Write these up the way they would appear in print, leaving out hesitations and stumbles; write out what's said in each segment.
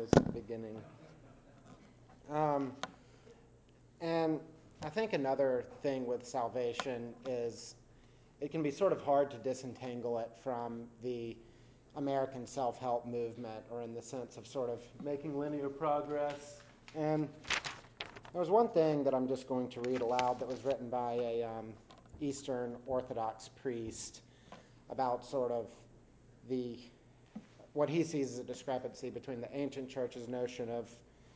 those at the beginning. Um, and I think another thing with salvation is it can be sort of hard to disentangle it from the American self-help movement, or in the sense of sort of making linear progress. And there was one thing that I'm just going to read aloud that was written by a Eastern Orthodox priest about sort of the what he sees as a discrepancy between the ancient church's notion of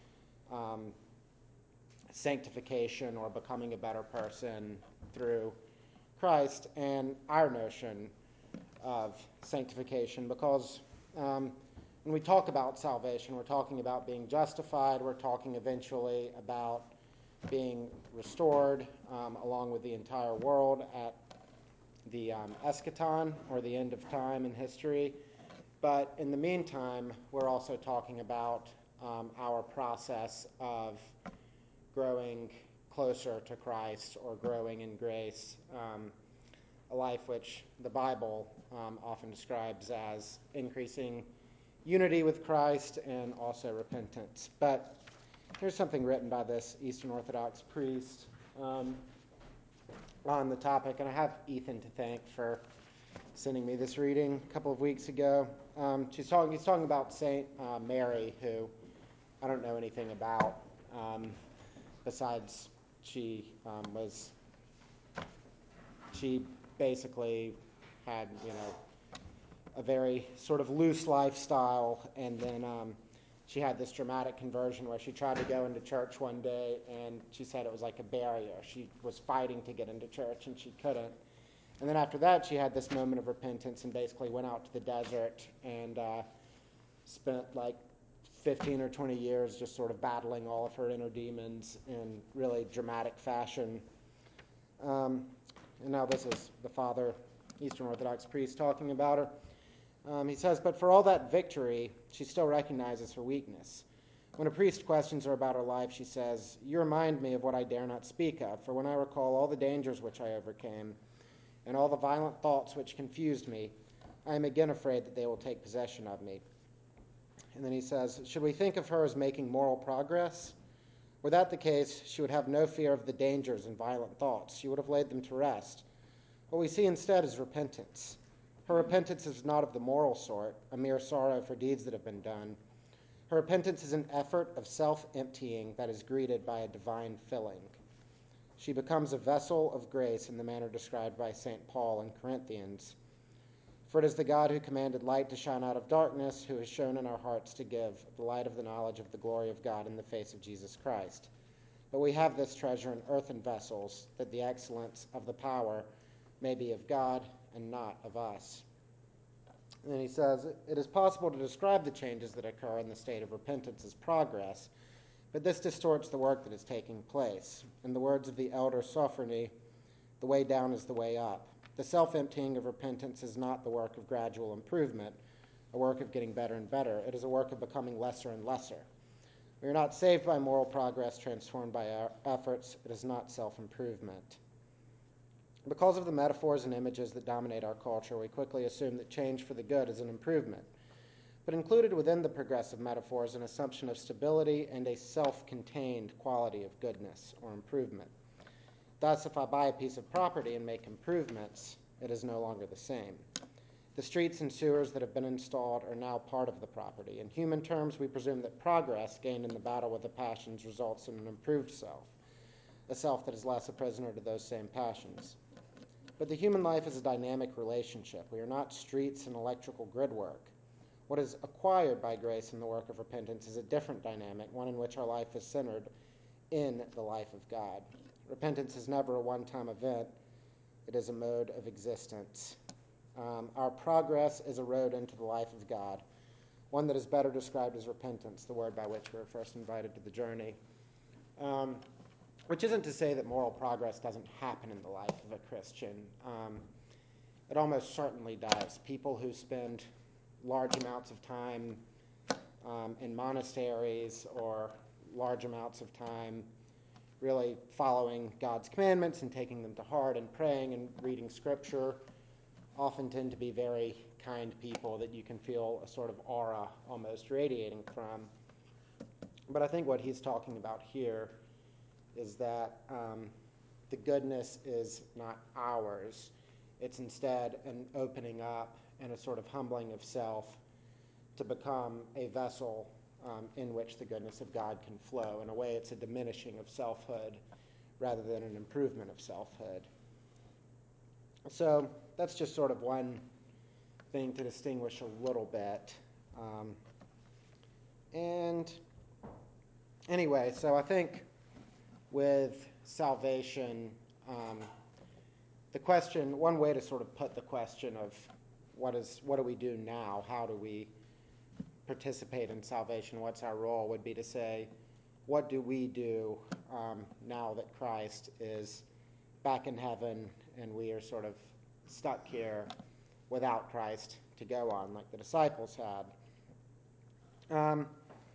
sanctification or becoming a better person through Christ and our notion of sanctification, because when we talk about salvation, we're talking about being justified, we're talking eventually about being restored along with the entire world at the eschaton, or the end of time in history. But in the meantime, we're also talking about our process of growing closer to Christ or growing in grace, a life which the Bible often describes as increasing unity with Christ and also repentance. But here's something written by this Eastern Orthodox priest on the topic, and I have Ethan to thank for sending me this reading a couple of weeks ago. He's talking about Saint Mary, who I don't know anything about, besides she basically had, a very sort of loose lifestyle, and then she had this dramatic conversion where she tried to go into church one day, and she said it was like a barrier. She was fighting to get into church, and she couldn't. And then after that, she had this moment of repentance and basically went out to the desert and spent like 15 or 20 years just sort of battling all of her inner demons in really dramatic fashion. And now this is the Father, Eastern Orthodox priest, talking about her. He says, "But for all that victory, she still recognizes her weakness. When a priest questions her about her life, she says, 'You remind me of what I dare not speak of, for when I recall all the dangers which I overcame, and all the violent thoughts which confused me, I am again afraid that they will take possession of me.'" And then he says, "Should we think of her as making moral progress? Were that the case, she would have no fear of the dangers and violent thoughts. She would have laid them to rest. What we see instead is repentance. Her repentance is not of the moral sort, a mere sorrow for deeds that have been done. Her repentance is an effort of self-emptying that is greeted by a divine filling. She becomes a vessel of grace in the manner described by St. Paul in Corinthians. For it is the God who commanded light to shine out of darkness, who has shown in our hearts to give the light of the knowledge of the glory of God in the face of Jesus Christ. But we have this treasure in earthen vessels, that the excellence of the power may be of God and not of us." And then he says, "It is possible to describe the changes that occur in the state of repentance as progress, but this distorts the work that is taking place. In the words of the elder Sophrony, the way down is the way up. The self-emptying of repentance is not the work of gradual improvement, a work of getting better and better. It is a work of becoming lesser and lesser. We are not saved by moral progress transformed by our efforts. It is not self-improvement." Because of the metaphors and images that dominate our culture, we quickly assume that change for the good is an improvement. But included within the progressive metaphor is an assumption of stability and a self-contained quality of goodness or improvement. Thus, if I buy a piece of property and make improvements, it is no longer the same. The streets and sewers that have been installed are now part of the property. In human terms, we presume that progress gained in the battle with the passions results in an improved self, a self that is less a prisoner to those same passions. But the human life is a dynamic relationship. We are not streets and electrical grid work. What is acquired by grace in the work of repentance is a different dynamic, one in which our life is centered in the life of God. Repentance is never a one-time event. It is a mode of existence. Our progress is a road into the life of God, one that is better described as repentance, the word by which we were first invited to the journey. Which isn't to say that moral progress doesn't happen in the life of a Christian. It almost certainly does. People who spend large amounts of time in monasteries, or large amounts of time really following God's commandments and taking them to heart and praying and reading scripture, often tend to be very kind people that you can feel a sort of aura almost radiating from. But I think what he's talking about here is that the goodness is not ours. It's instead an opening up and a sort of humbling of self to become a vessel in which the goodness of God can flow. In a way, it's a diminishing of selfhood rather than an improvement of selfhood. So that's just sort of one thing to distinguish a little bit. And anyway, so I think with salvation, the question, one way to sort of put the question of what do we do now, how do we participate in salvation, what's our role, would be to say, what do we do now that Christ is back in heaven and we are sort of stuck here without Christ to go on, like the disciples had.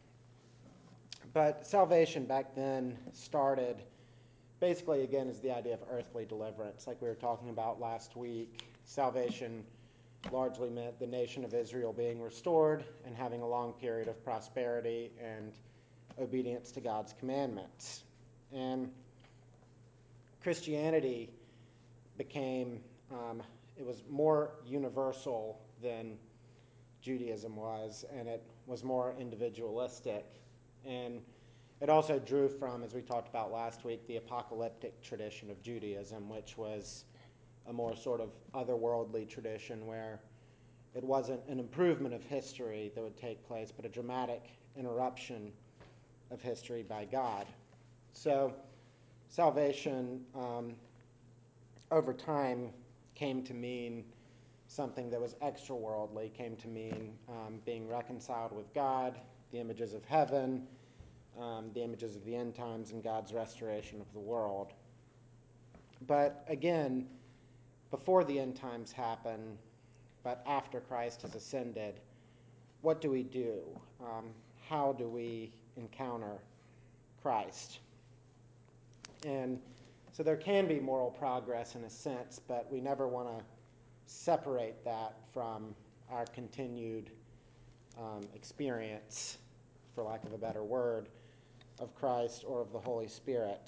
But salvation back then started basically, again, as the idea of earthly deliverance, like we were talking about last week. Salvation largely meant the nation of Israel being restored and having a long period of prosperity and obedience to God's commandments. And Christianity became, it was more universal than Judaism was, and it was more individualistic. And it also drew from, as we talked about last week, the apocalyptic tradition of Judaism, which was a more sort of otherworldly tradition where it wasn't an improvement of history that would take place, but a dramatic interruption of history by God. So salvation over time came to mean something that was extra-worldly, came to mean being reconciled with God, the images of heaven, the images of the end times, and God's restoration of the world. But again, before the end times happen, but after Christ has ascended, what do we do? How do we encounter Christ? And so there can be moral progress in a sense, but we never want to separate that from our continued experience, for lack of a better word, of Christ or of the Holy Spirit.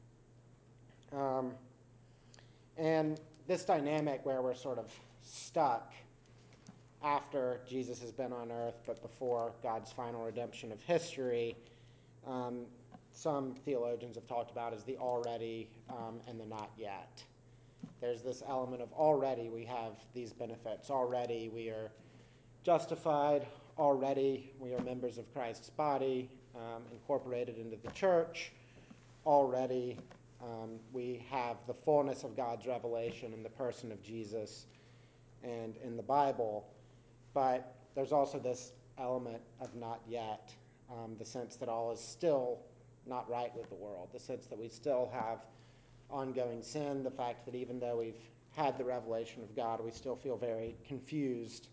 And this dynamic where we're sort of stuck after Jesus has been on earth, but before God's final redemption of history, some theologians have talked about as the already and the not yet. There's this element of already we have these benefits. Already we are justified. Already we are members of Christ's body, incorporated into the church. Already we have the fullness of God's revelation in the person of Jesus and in the Bible. But there's also this element of not yet, the sense that all is still not right with the world, the sense that we still have ongoing sin, the fact that even though we've had the revelation of God, we still feel very confused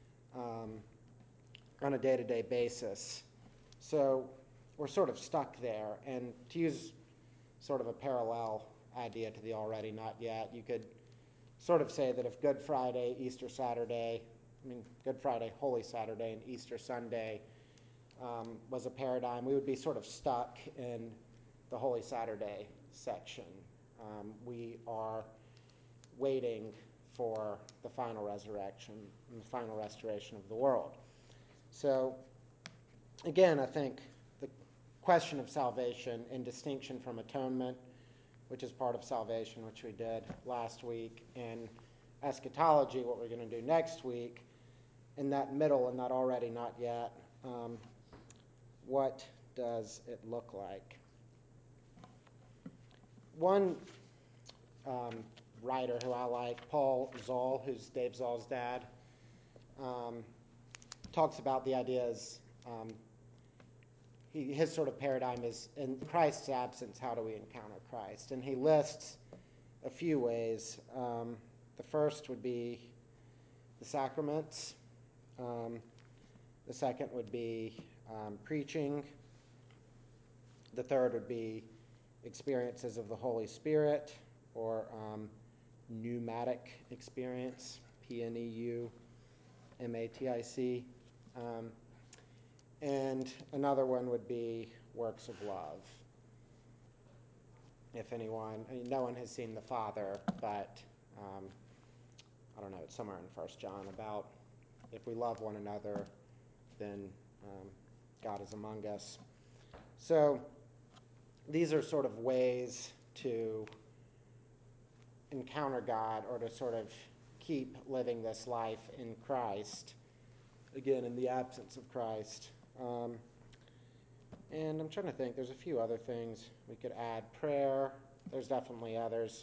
on a day-to-day basis. So we're sort of stuck there. And to use sort of a parallel idea to the already not yet, you could sort of say that if Good Friday, Good Friday, Holy Saturday, and Easter Sunday was a paradigm, we would be sort of stuck in the Holy Saturday section. We are waiting for the final resurrection and the final restoration of the world. So, again, I think the question of salvation, in distinction from atonement, which is part of salvation, which we did last week, and eschatology, what we're going to do next week, in that middle and that already not yet, what does it look like? One writer who I like, Paul Zoll, who's Dave Zoll's dad, talks about the ideas. His sort of paradigm is, in Christ's absence, how do we encounter Christ? And he lists a few ways. The first would be the sacraments. The second would be preaching. The third would be experiences of the Holy Spirit, or pneumatic pneumatic. And And another one would be works of love. If anyone, no one has seen the Father, but I don't know, it's somewhere in 1 John about if we love one another, then God is among us. So these are sort of ways to encounter God or to sort of keep living this life in Christ, again, in the absence of Christ. And I'm trying to think, there's a few other things we could add. Prayer, there's definitely others.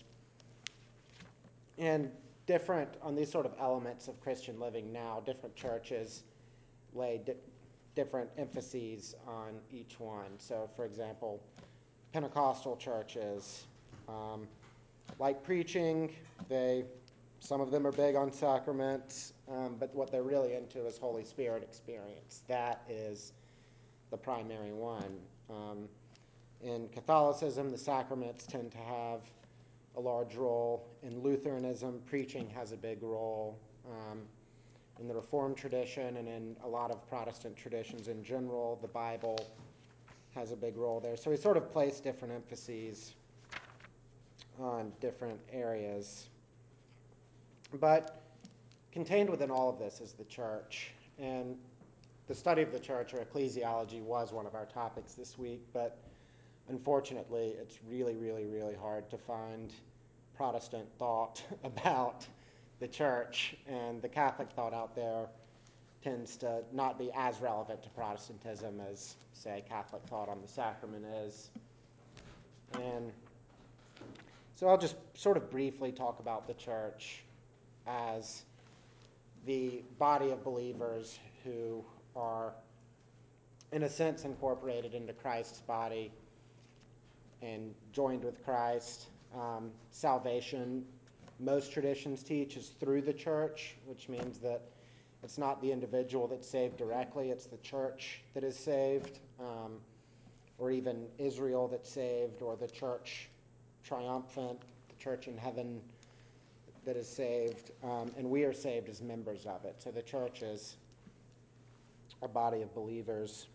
And different, on these sort of elements of Christian living now, different churches lay different emphases on each one. So, for example, Pentecostal churches, like preaching, some of them are big on sacraments, but what they're really into is Holy Spirit experience. That is the primary one. In Catholicism, the sacraments tend to have a large role. In Lutheranism, preaching has a big role. In the Reformed tradition and in a lot of Protestant traditions in general, the Bible has a big role there. So we sort of place different emphases on different areas. But contained within all of this is the church. And the study of the church, or ecclesiology, was one of our topics this week, but unfortunately it's really, really, really hard to find Protestant thought about the church, and the Catholic thought out there tends to not be as relevant to Protestantism as, say, Catholic thought on the sacrament is. And so I'll just sort of briefly talk about the church as the body of believers who are, in a sense, incorporated into Christ's body and joined with Christ. Salvation, most traditions teach, is through the church, which means that it's not the individual that's saved directly, it's the church that is saved, or even Israel that's saved, or the church triumphant, the church in heaven that is saved, and we are saved as members of it. So the church is a body of believers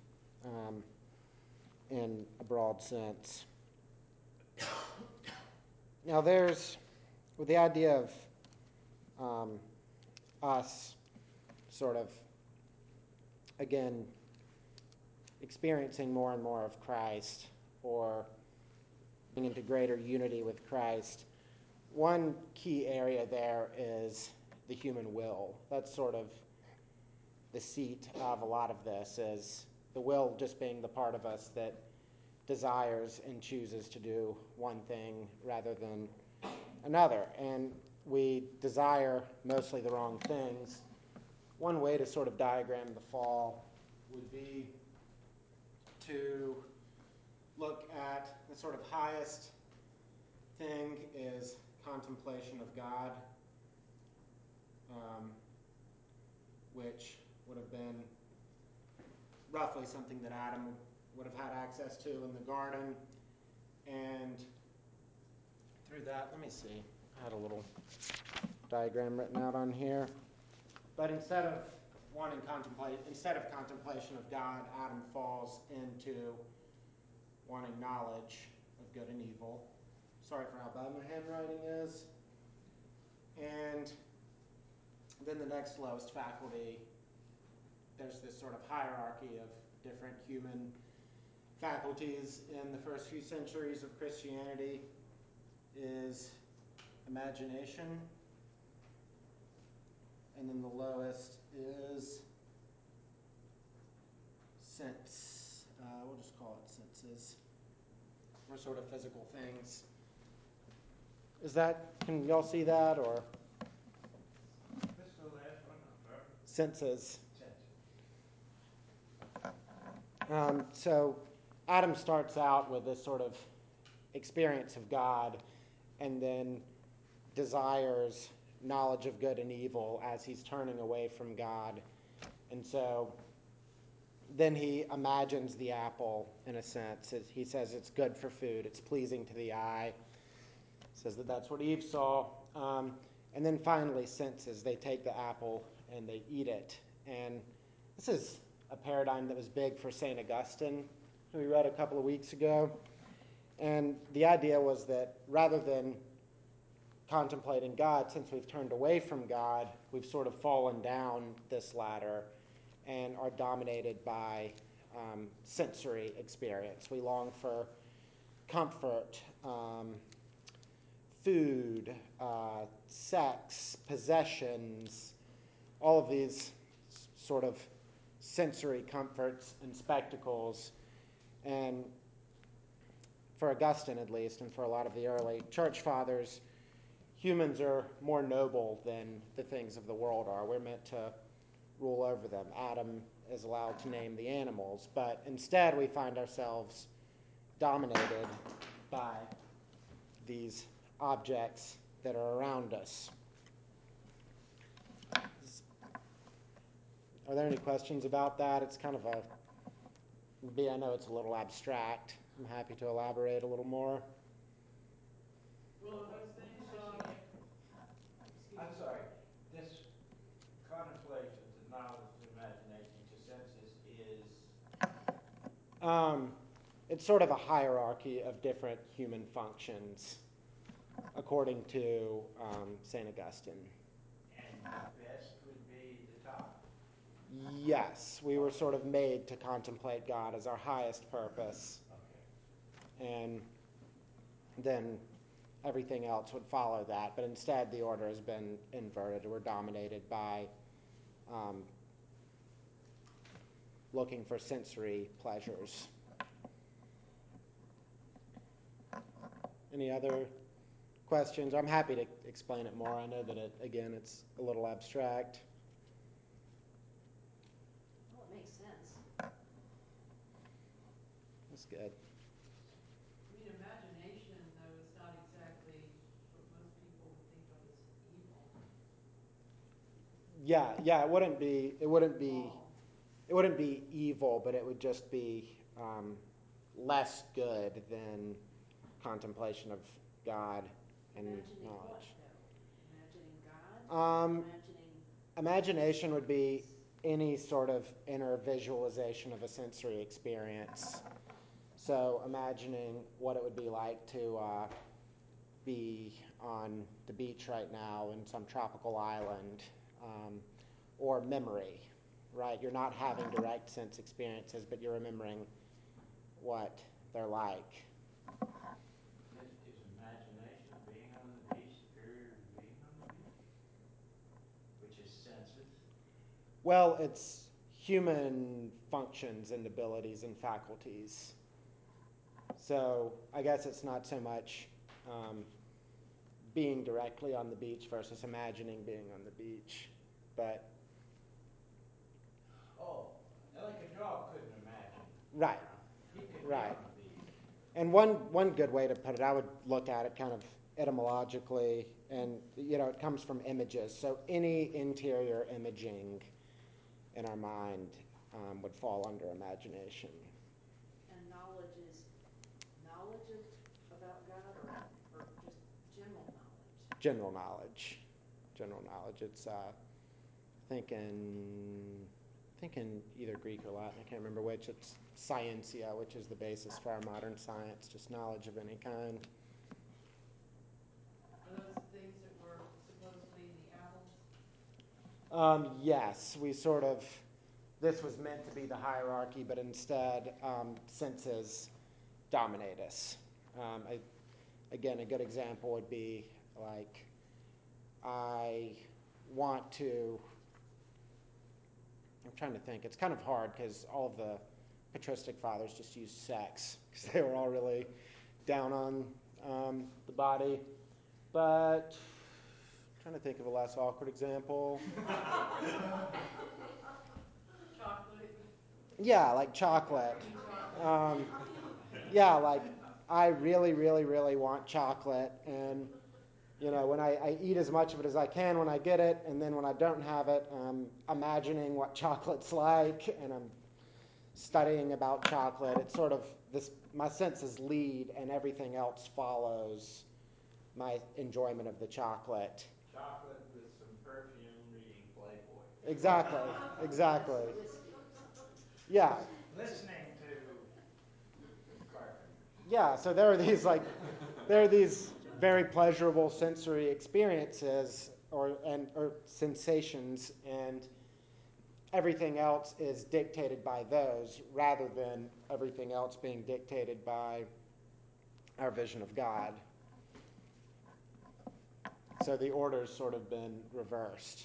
in a broad sense. Now there's, with the idea of us sort of, again, experiencing more and more of Christ, or being into greater unity with Christ, one key area there is the human will. That's sort of the seat of a lot of this, is the will just being the part of us that desires and chooses to do one thing rather than another. And we desire mostly the wrong things. One way to sort of diagram the fall would be to look at the sort of highest thing is contemplation of God, which would have been roughly something that Adam would have had access to in the garden. And through that, let me see, I had a little diagram written out on here. But instead of contemplation of God, Adam falls into wanting knowledge of good and evil. Sorry for how bad my handwriting is. And then the next lowest faculty, there's this sort of hierarchy of different human faculties in the first few centuries of Christianity, is imagination. And then the lowest is sense. We'll just call it senses. Or sort of physical things. Can y'all see that, or? What's the last one? Senses. So Adam starts out with this sort of experience of God, and then desires knowledge of good and evil as he's turning away from God. And so then he imagines the apple, in a sense. He says it's good for food, it's pleasing to the eye. Says that that's what Eve saw. And then finally senses. They take the apple and they eat it. And this is a paradigm that was big for St. Augustine, who we read a couple of weeks ago. And the idea was that rather than contemplating God, since we've turned away from God, we've sort of fallen down this ladder and are dominated by sensory experience. We long for comfort, food, sex, possessions, all of these sort of sensory comforts and spectacles. And for Augustine, at least, and for a lot of the early church fathers, humans are more noble than the things of the world are. We're meant to rule over them. Adam is allowed to name the animals, but instead we find ourselves dominated by these objects that are around us. Are there any questions about that? It's kind of I know it's a little abstract. I'm happy to elaborate a little more. Well, those things, I'm sorry, this contemplation to knowledge to imagination to senses is, It's sort of a hierarchy of different human functions, according to St. Augustine. and the best would be the top. Yes, we were sort of made to contemplate God as our highest purpose, Okay. and then everything else would follow that. But instead, the order has been inverted. We're dominated by looking for sensory pleasures. Any other questions? I'm happy to explain it more. I know that, it's a little abstract. Well, it makes sense. That's good. I mean, imagination, though, is not exactly what most people would think of as evil. Yeah, it wouldn't be Wrong. it wouldn't be evil, but it would just be less good than contemplation of God and Imagining what, knowledge. though? Imagining God? Imagining Imagination would be any sort of inner visualization of a sensory experience. So imagining what it would be like to be on the beach right now in some tropical island, or memory, right? You're not having direct sense experiences, but you're remembering what they're like. Is imagination being on the beach superior to being on the beach? Which is senses? Well, it's human functions and abilities and faculties. So I guess it's not so much being directly on the beach versus imagining being on the beach, but Oh, like a dog couldn't imagine. right, He could be right. on the beach. And one good way to put it, I would look at it kind of etymologically, and it comes from images. So any interior imaging in our mind would fall under imagination. and knowledge is knowledge about God or just general knowledge? General knowledge. General knowledge. It's thinking either Greek or Latin. I can't remember which. It's scientia, which is the basis for our modern science, just knowledge of any kind. Are those the things that were supposedly in the apples? Yes, this was meant to be the hierarchy, but instead senses dominate us. Again, a good example would be like, I want to, I'm trying to think, it's kind of hard because all of the patristic fathers just used sex because they were all really down on the body. But I'm trying to think of a less awkward example. Chocolate. Yeah, like chocolate. Chocolate. Yeah, like I really, really, really want chocolate, and when I eat as much of it as I can when I get it, and then when I don't have it, I'm imagining what chocolate's like, and I'm studying about chocolate. It's sort of this. My senses lead, and everything else follows my enjoyment of the chocolate. Chocolate with some perfume reading Playboy. Exactly, exactly. Whiskey. Yeah, Listening to carpenters. yeah. So there are these very pleasurable sensory experiences or sensations, and everything else is dictated by those rather than everything else being dictated by our vision of God. So the order's sort of been reversed.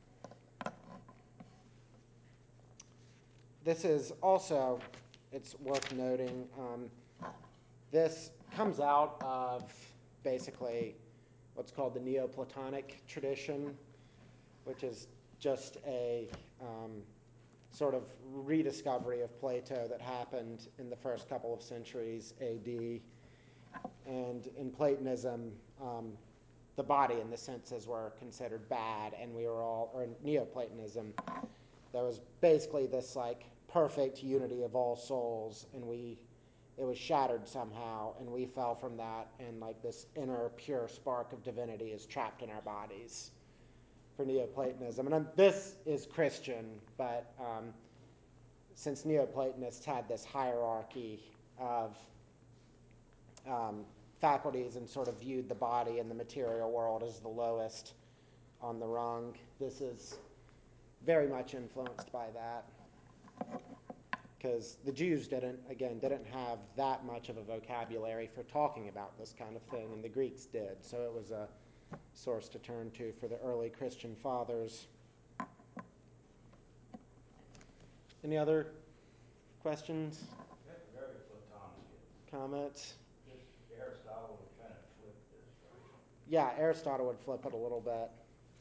This is also, it's worth noting, this comes out of basically what's called the Neoplatonic tradition, which is just a sort of rediscovery of Plato that happened in the first couple of centuries AD. And in Platonism, the body and the senses were considered bad, and we were all, or in Neoplatonism, there was basically this like perfect unity of all souls, and it was shattered somehow, and we fell from that, and like this inner pure spark of divinity is trapped in our bodies for Neoplatonism. And this is Christian, but since Neoplatonists had this hierarchy of faculties and sort of viewed the body and the material world as the lowest on the rung, this is very much influenced by that. Because the Jews didn't have that much of a vocabulary for talking about this kind of thing, and the Greeks did. So it was a source to turn to for the early Christian fathers. Any other questions? That's very Platonic. Comments? This Aristotle would kind of flip this, right? Yeah, Aristotle would flip it a little bit.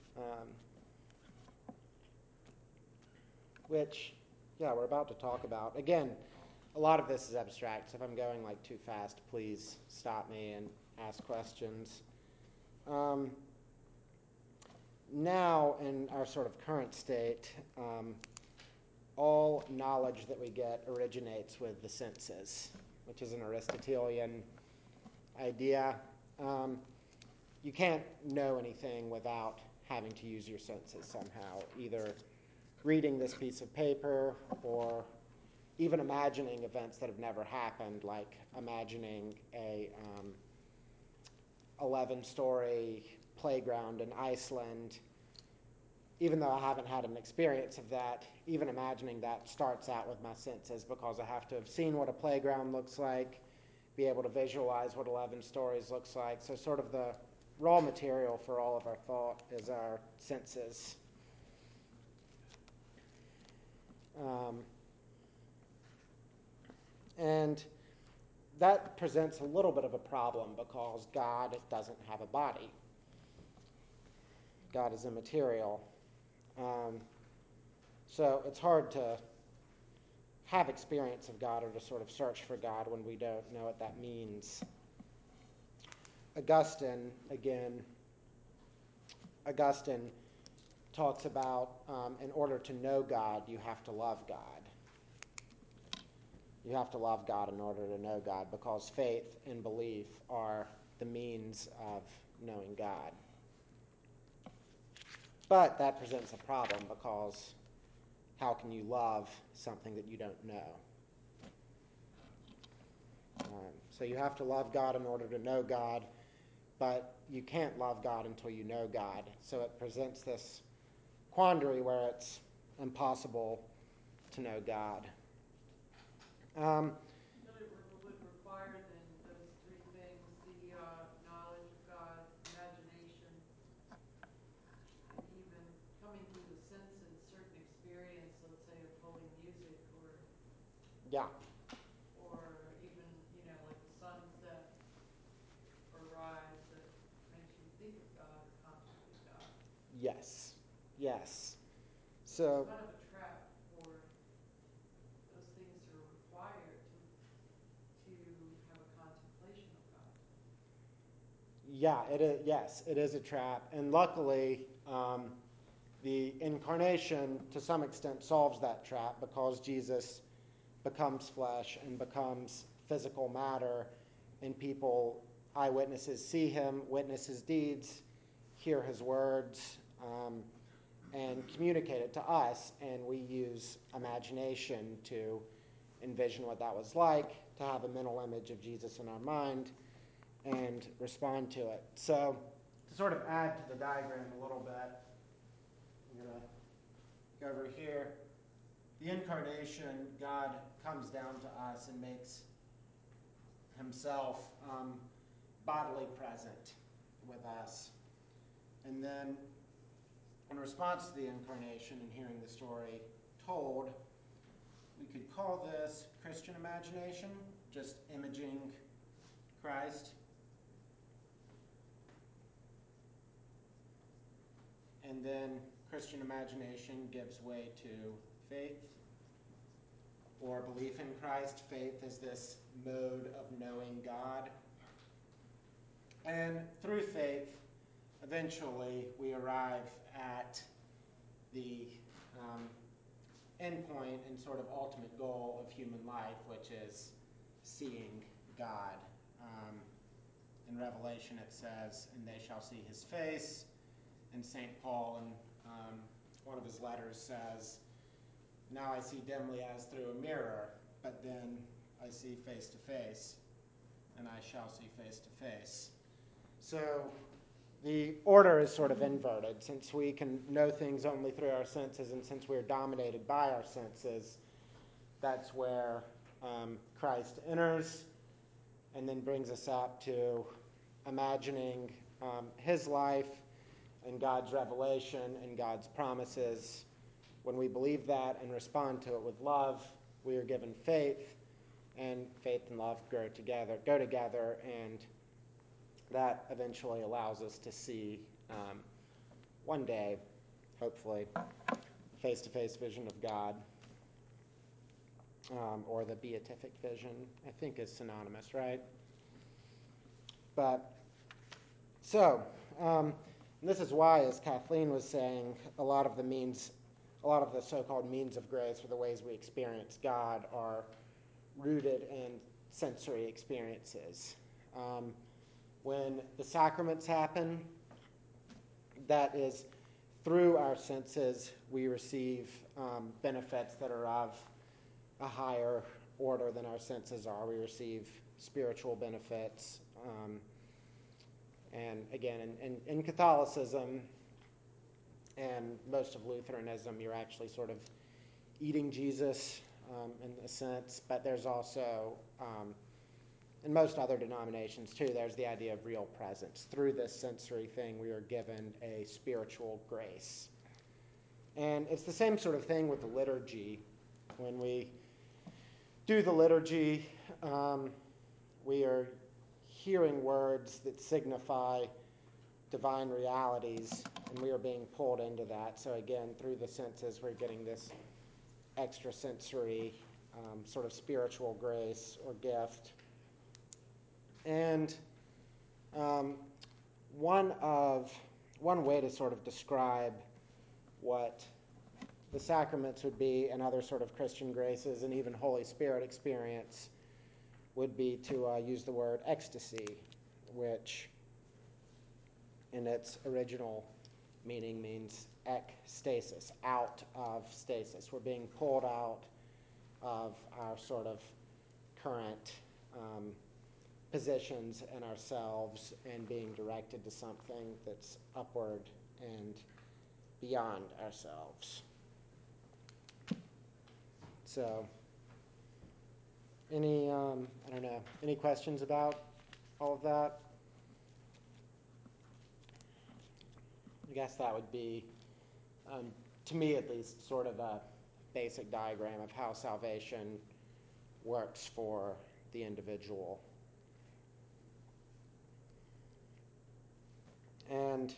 Which, yeah, we're about to talk about. Again, a lot of this is abstract, so if I'm going like too fast, please stop me and ask questions. Now, in our sort of current state, all knowledge that we get originates with the senses, which is an Aristotelian idea. You can't know anything without having to use your senses somehow, either reading this piece of paper or even imagining events that have never happened, like imagining a 11-story playground in Iceland. Even though I haven't had an experience of that, even imagining that starts out with my senses, because I have to have seen what a playground looks like, be able to visualize what 11 stories looks like. So sort of the raw material for all of our thought is our senses. And that presents a little bit of a problem because God doesn't have a body. God is immaterial. So it's hard to have experience of God or to sort of search for God when we don't know what that means. Augustine talks about in order to know God, you have to love God. You have to love God in order to know God, because faith and belief are the means of knowing God. But that presents a problem, because how can you love something that you don't know? So you have to love God in order to know God, but you can't love God until you know God. So it presents this quandary where it's impossible to know God. But it would require then those three things, the knowledge of God, imagination, and even coming through the senses, certain experience, let's say of holy music, Yeah, or even, like the sunset or rise that makes you think of God or contemplate God. yes, yes. So So, it's kind of a trap for those things that are required to have a contemplation of God. yeah, it is, yes, it is a trap. And luckily, the incarnation, to some extent, solves that trap, because Jesus becomes flesh and becomes physical matter, and people, eyewitnesses, see him, witness his deeds, hear his words, and communicate it to us, and we use imagination to envision what that was like, to have a mental image of Jesus in our mind, and respond to it. So to sort of add to the diagram a little bit, I'm going to go over here. The incarnation, God comes down to us and makes himself bodily present with us. And then in response to the incarnation and hearing the story told, we could call this Christian imagination, just imaging Christ. And then Christian imagination gives way to faith or belief in Christ. Faith is this mode of knowing God. And through faith, eventually we arrive at the end point and sort of ultimate goal of human life, which is seeing God. In Revelation it says, "And they shall see his face." And St. Paul in one of his letters says, "Now I see dimly as through a mirror, but then I see face to face, and I shall see face to face." So the order is sort of inverted. Since we can know things only through our senses, and since we're dominated by our senses, that's where Christ enters and then brings us up to imagining his life and God's revelation and God's promises. When we believe that and respond to it with love, we are given faith, and faith and love go together, and that eventually allows us to see one day, hopefully, face-to-face vision of God, or the beatific vision, I think is synonymous, right? But, so, this is why, as Kathleen was saying, a lot of the so-called means of grace, or the ways we experience God, are rooted in sensory experiences. When the sacraments happen, that is through our senses we receive benefits that are of a higher order than our senses are. We receive spiritual benefits. And again, in Catholicism and most of Lutheranism, you're actually sort of eating Jesus in a sense, but there's also, in most other denominations too, there's the idea of real presence. Through this sensory thing, we are given a spiritual grace. And it's the same sort of thing with the liturgy. When we do the liturgy, we are hearing words that signify divine realities, and we are being pulled into that. So again, through the senses, we're getting this extrasensory sort of spiritual grace or gift. And one way to sort of describe what the sacraments would be and other sort of Christian graces and even Holy Spirit experience would be to use the word ecstasy, which in its original meaning means ekstasis, out of stasis. We're being pulled out of our sort of current positions in ourselves and being directed to something that's upward and beyond ourselves. So, any questions about all of that? I guess that would be, to me at least, sort of a basic diagram of how salvation works for the individual. And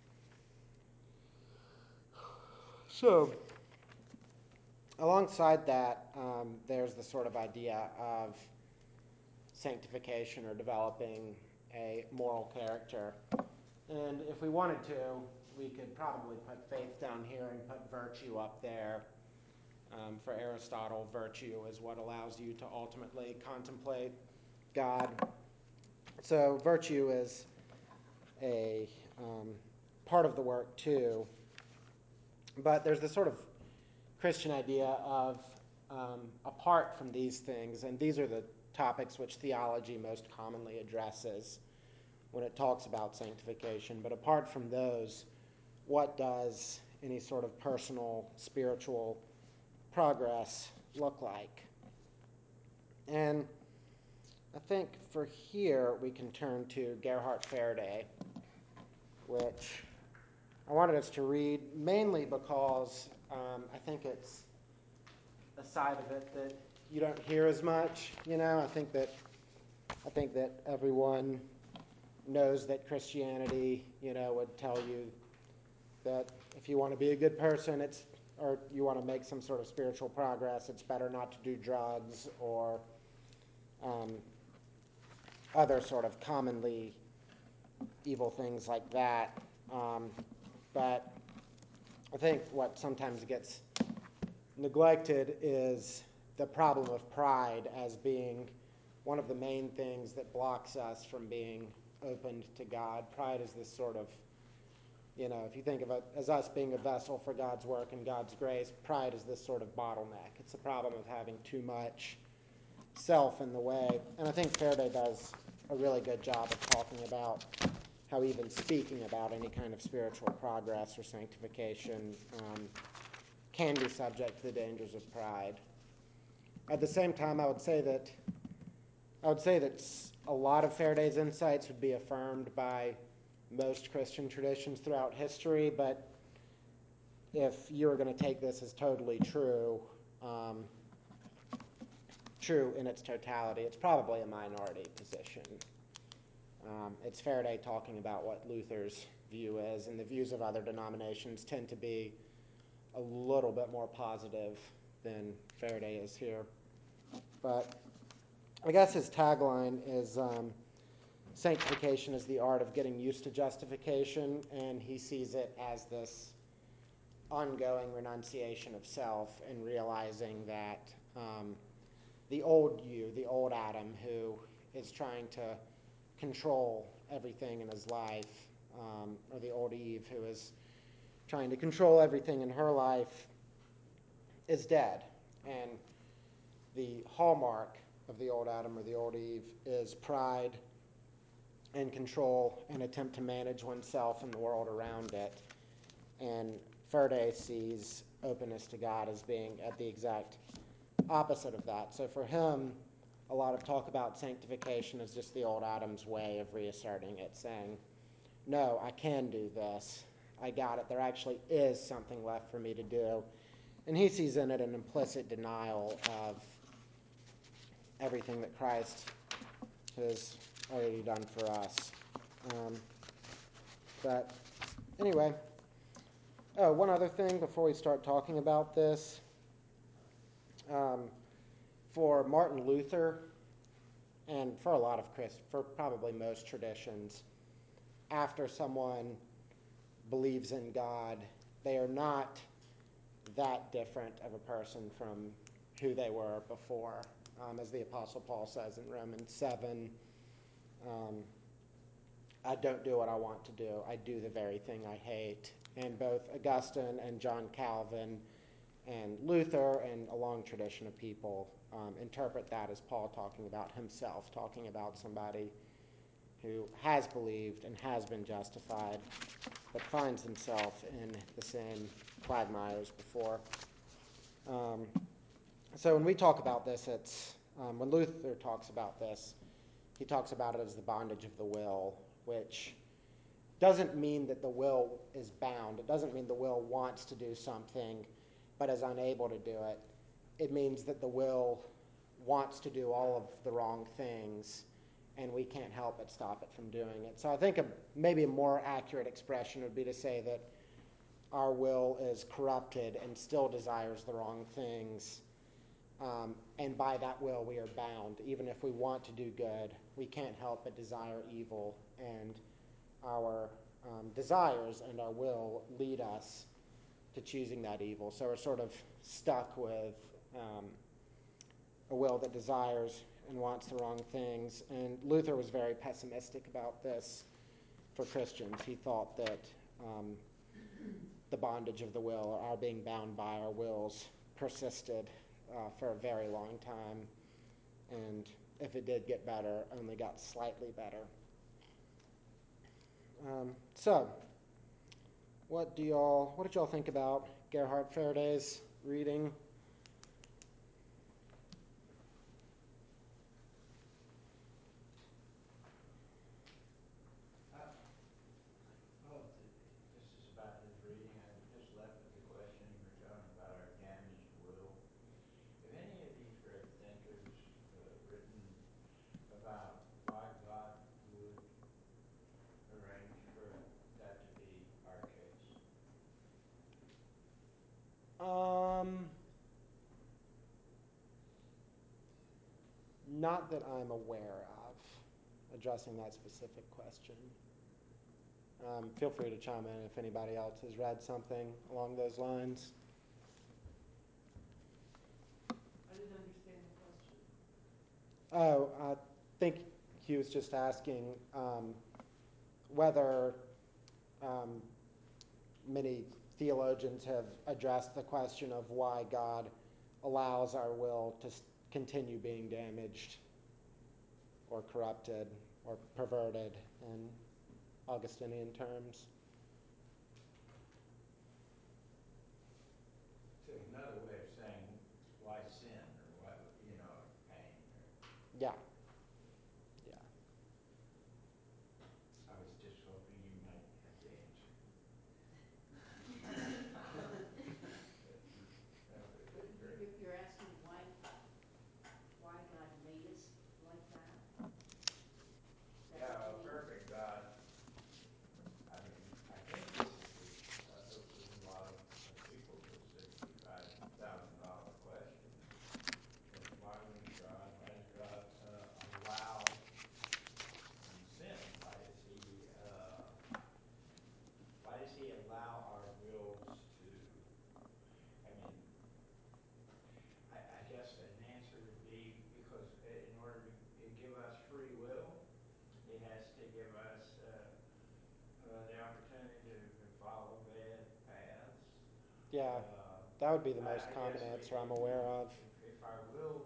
so, alongside that, there's the sort of idea of sanctification or developing a moral character. And if we wanted to, we could probably put faith down here and put virtue up there. For Aristotle, virtue is what allows you to ultimately contemplate God. So virtue is a part of the work too. But there's this sort of Christian idea of apart from these things, and these are the topics which theology most commonly addresses when it talks about sanctification. But apart from those, what does any sort of personal spiritual progress look like? And I think for here we can turn to Gerhard Faraday, which I wanted us to read mainly because I think it's a side of it that you don't hear as much. I think that everyone knows that Christianity, would tell you that if you want to be a good person, or you want to make some sort of spiritual progress, it's better not to do drugs or other sort of commonly evil things like that. But I think what sometimes gets neglected is the problem of pride as being one of the main things that blocks us from being opened to God. Pride is this sort of, if you think of it as us being a vessel for God's work and God's grace, pride is this sort of bottleneck. It's the problem of having too much self in the way. And I think Faraday does a really good job of talking about how even speaking about any kind of spiritual progress or sanctification can be subject to the dangers of pride. At the same time, I would say that a lot of Faraday's insights would be affirmed by most Christian traditions throughout history, but if you were going to take this as totally true in its totality, it's probably a minority position. It's Faraday talking about what Luther's view is, and the views of other denominations tend to be a little bit more positive than Faraday is here. But I guess his tagline is sanctification is the art of getting used to justification, and he sees it as this ongoing renunciation of self and realizing that the old you, the old Adam, who is trying to control everything in his life, or the old Eve, who is trying to control everything in her life, is dead. And the hallmark of the old Adam or the old Eve is pride and control and attempt to manage oneself and the world around it. And Faraday sees openness to God as being at the exact opposite of that. So for him, a lot of talk about sanctification is just the old Adam's way of reasserting it, saying, no, I can do this. I got it. There actually is something left for me to do. And he sees in it an implicit denial of everything that Christ has already done for us. But anyway, one other thing before we start talking about this. For Martin Luther, and for a lot of for probably most traditions, after someone believes in God, they are not that different of a person from who they were before. As the Apostle Paul says in Romans 7, I don't do what I want to do. I do the very thing I hate. And both Augustine and John Calvin and Luther and a long tradition of people interpret that as Paul talking about himself, talking about somebody who has believed and has been justified, but finds himself in the same quagmires before. So when we talk about this, it's when Luther talks about this, he talks about it as the bondage of the will, which doesn't mean that the will is bound. It doesn't mean the will wants to do something but is unable to do it. It means that the will wants to do all of the wrong things, and we can't help but stop it from doing it. So I think maybe a more accurate expression would be to say that our will is corrupted and still desires the wrong things, and by that will we are bound. Even if we want to do good, we can't help but desire evil, and our desires and our will lead us to choosing that evil. So we're sort of stuck with a will that desires and wants the wrong things. And Luther was very pessimistic about this for Christians. He thought that the bondage of the will, or our being bound by our wills, persisted for a very long time. And if it did get better, only got slightly better. So, what did y'all think about Gerhard Faraday's reading? Well, this is about his reading. I just left with the question you were talking about our damaged will. Have any of these great thinkers written about why God would arrange for that to be our case? Not that I'm aware of, addressing that specific question. Feel free to chime in if anybody else has read something along those lines. I didn't understand the question. Oh, I think he was just asking whether many theologians have addressed the question of why God allows our will to continue being damaged or corrupted or perverted in Augustinian terms. So another way of saying why sin or why, pain. Yeah. Yeah. I was just hoping you might have the answer. But Great. you're asking why God made us like that? Is that Yeah, what a you mean? perfect God. I mean, I think this is with a lot of people, the $65,000 question. Why does God allow sin? Why does he allow our wills to, I mean, I guess an answer would be because in order to give us free will, he has to give us the opportunity to follow bad paths. Yeah. Uh, That would be the most I common guess answer I'm aware of. if our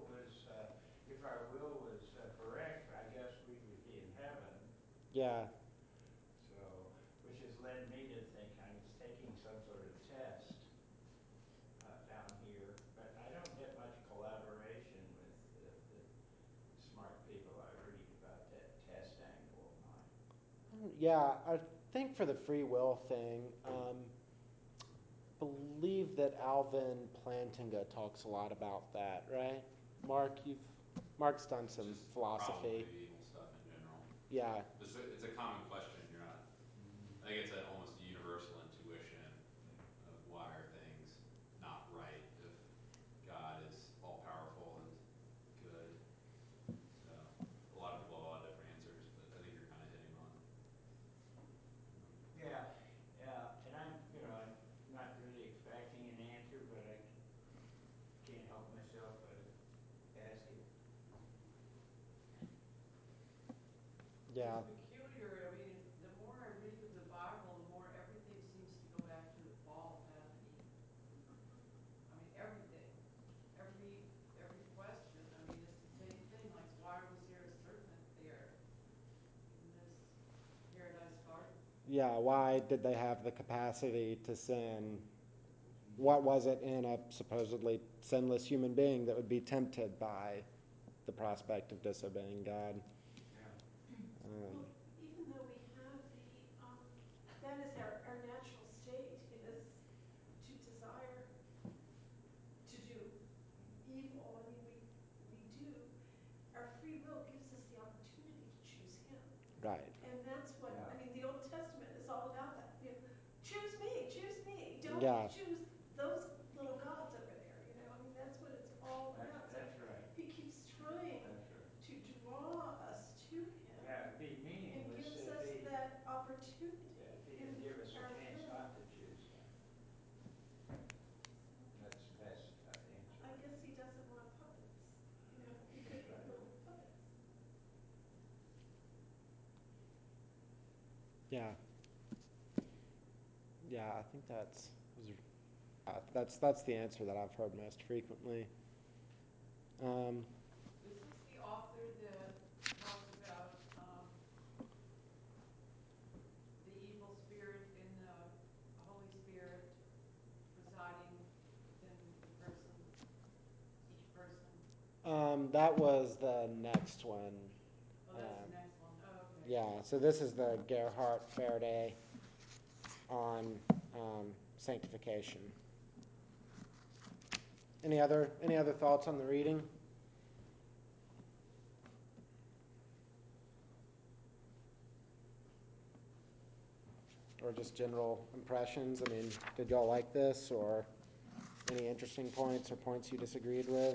will was correct, I guess we would be in heaven. Yeah. So, which has led me to think I was taking some sort of test down here, but I don't get much collaboration with the smart people I read about that test angle of mine. Yeah, I think for the free will thing, believe that Alvin Plantinga talks a lot about that, right? Mark's done some Just philosophy. probably evil stuff in general. Yeah, It's a common question. You're not. Mm, I think it's almost a universal intuition yeah. of why are things not right if God is all powerful and good. So a lot of people have a lot of different answers, but I think you're kind of hitting on. Yeah, yeah, and I'm not really expecting an answer, but I can't help myself but ask it. yeah, It's peculiar. I mean, the more I read of the Bible, the more everything seems to go back to the fall of Adam and Eve. I mean, everything, every every question. I mean, it's the same thing. Like, why was there a serpent there in this paradise garden? yeah. Why did they have the capacity to sin? Mm, What was it in a supposedly sinless human being that would be tempted by the prospect of disobeying God? yeah, Um, Well, even though we have that is our natural state is to desire to do evil. I mean, we do. Our free will gives us the opportunity to choose Him. right. And that's what, yeah, I mean, the Old Testament is all about that. Choose me, choose me. Don't Yeah, choose those little gods over there. I mean, that's what it's all about. So that's right, He keeps trying that's right. to draw us to Him Yeah, it'd be and meaningless gives us that opportunity if he in didn't give us a our chance will. not to choose him. That's the best answer. I guess He doesn't want puppets. We could That's be right. little puppets. yeah, yeah. I think that's That's the answer that I've heard most frequently. Is this the author that talked about the evil spirit in the Holy Spirit residing within the person, each person? That was the next one. Oh, that's the next one. Oh, okay. Yeah, so this is the Gerhard Faraday on sanctification. Any other thoughts on the reading? Or just general impressions? I mean, did y'all like this, or any interesting points or points you disagreed with?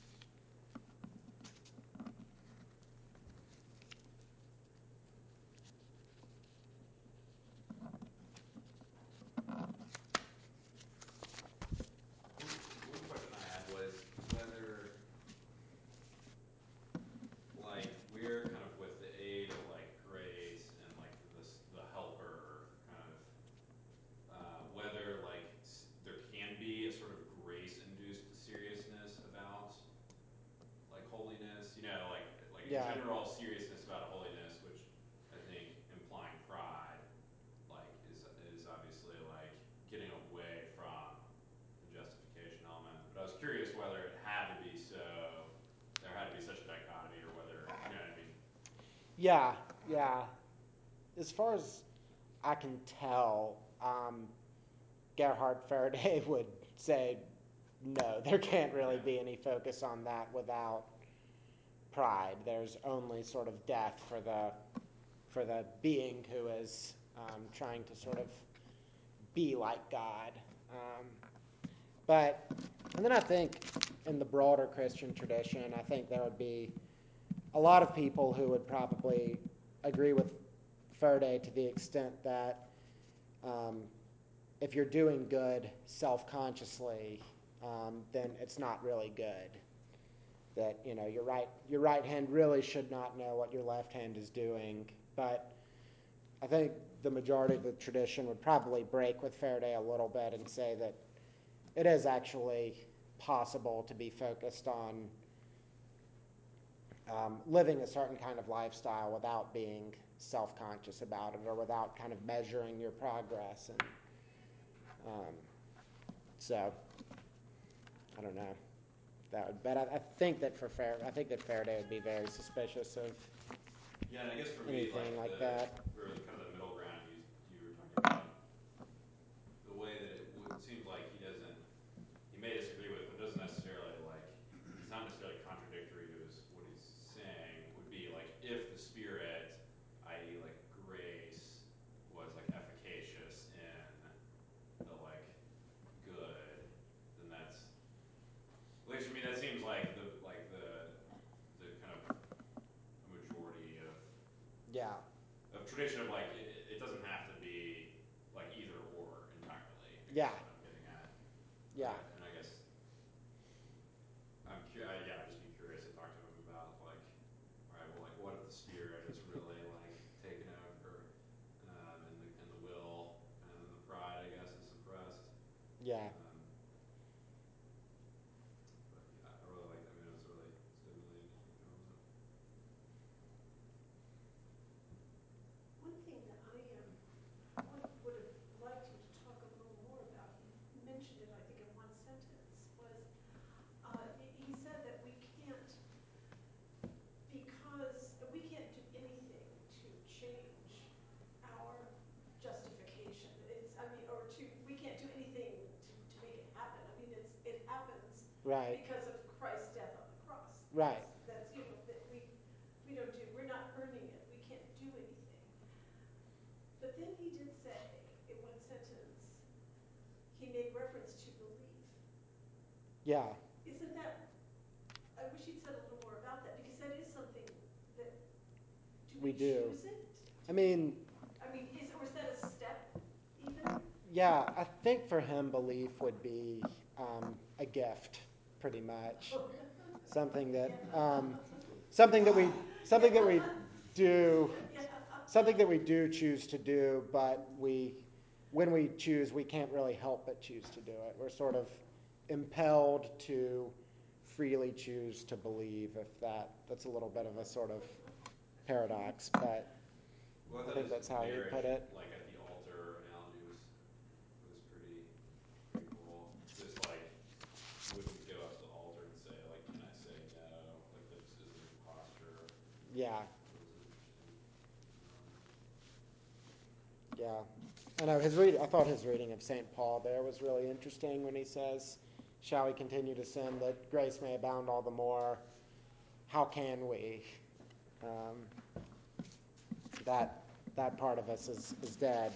One question I had was whether, like, we're kind of with the aid of like grace and like the helper kind of, whether like there can be a sort of grace-induced seriousness about like holiness, like in Yeah, general seriousness about holiness, which I think implying pride, like is obviously like getting away from the justification element. But I was curious whether it had to be so, there had to be such a dichotomy, or whether, you know what I mean? yeah, yeah. As far as I can tell, Gerhard Faraday would say no, there can't really Yeah. be any focus on that without pride. There's only sort of death for the being who is trying to sort of be like God. But and then I think in the broader Christian tradition, I think there would be a lot of people who would probably agree with Faraday to the extent that um, if you're doing good self-consciously, then it's not really good. That your right hand really should not know what your left hand is doing. But I think the majority of the tradition would probably break with Faraday a little bit and say that it is actually possible to be focused on living a certain kind of lifestyle without being self-conscious about it, or without kind of measuring your progress. And so I don't know. But I think that I think that Faraday would be very suspicious of Yeah, and I guess for me, anything like like that. kind of the middle ground you were talking about, the way that it seems like he may disagree with, but doesn't necessarily like, it's not necessarily contradictory to what he's saying, would be like if the Spirit, i.e. like grace, was like efficacious in the like good, then that's, at least for me, that seems like the kind of a majority Yeah, of tradition of like it doesn't have to be like either or entirely, I guess yeah, is what I'm getting at. yeah, And I guess yeah, I'd just be curious to talk to him about like, all right, well, like what if the Spirit is really like taken over, and the will and the pride, I guess, is suppressed. yeah, Um, but yeah, I really like that. I mean, it was really stimulating to keep going with it. One thing that I would have liked him to talk a little more about, he mentioned it, I think, in one sentence, was he said that we can't, because we can't do anything to change our justification. We can't do anything to make it happen. I mean, it happens right, because of Christ's death on the cross. right, That's that we're not earning it. We can't do anything. But then he did say, in one sentence, he made reference to belief. yeah, Isn't that, I wish he'd said a little more about that, because that is something that, do we we do. choose it? I mean, Or is that a step even? yeah, I think for him, belief would be a gift, pretty much. Something that something that we something that we do Yeah. something that we do choose to do, but we when we choose, we can't really help but choose to do it. We're sort of impelled to freely choose to believe, if that's a little bit of a sort of paradox, but Well, I think that's how he marriage, put it. like at the altar analogy was pretty cool. Just like you wouldn't go up to the altar and say like, "Can I say no?" Like that just isn't your posture. Yeah, So it's an interesting analogy. yeah. I know his read. I thought his reading of St. Paul there was really interesting when he says, "Shall we continue to sin that grace may abound all the more? How can we?" Um, that part of us is dead.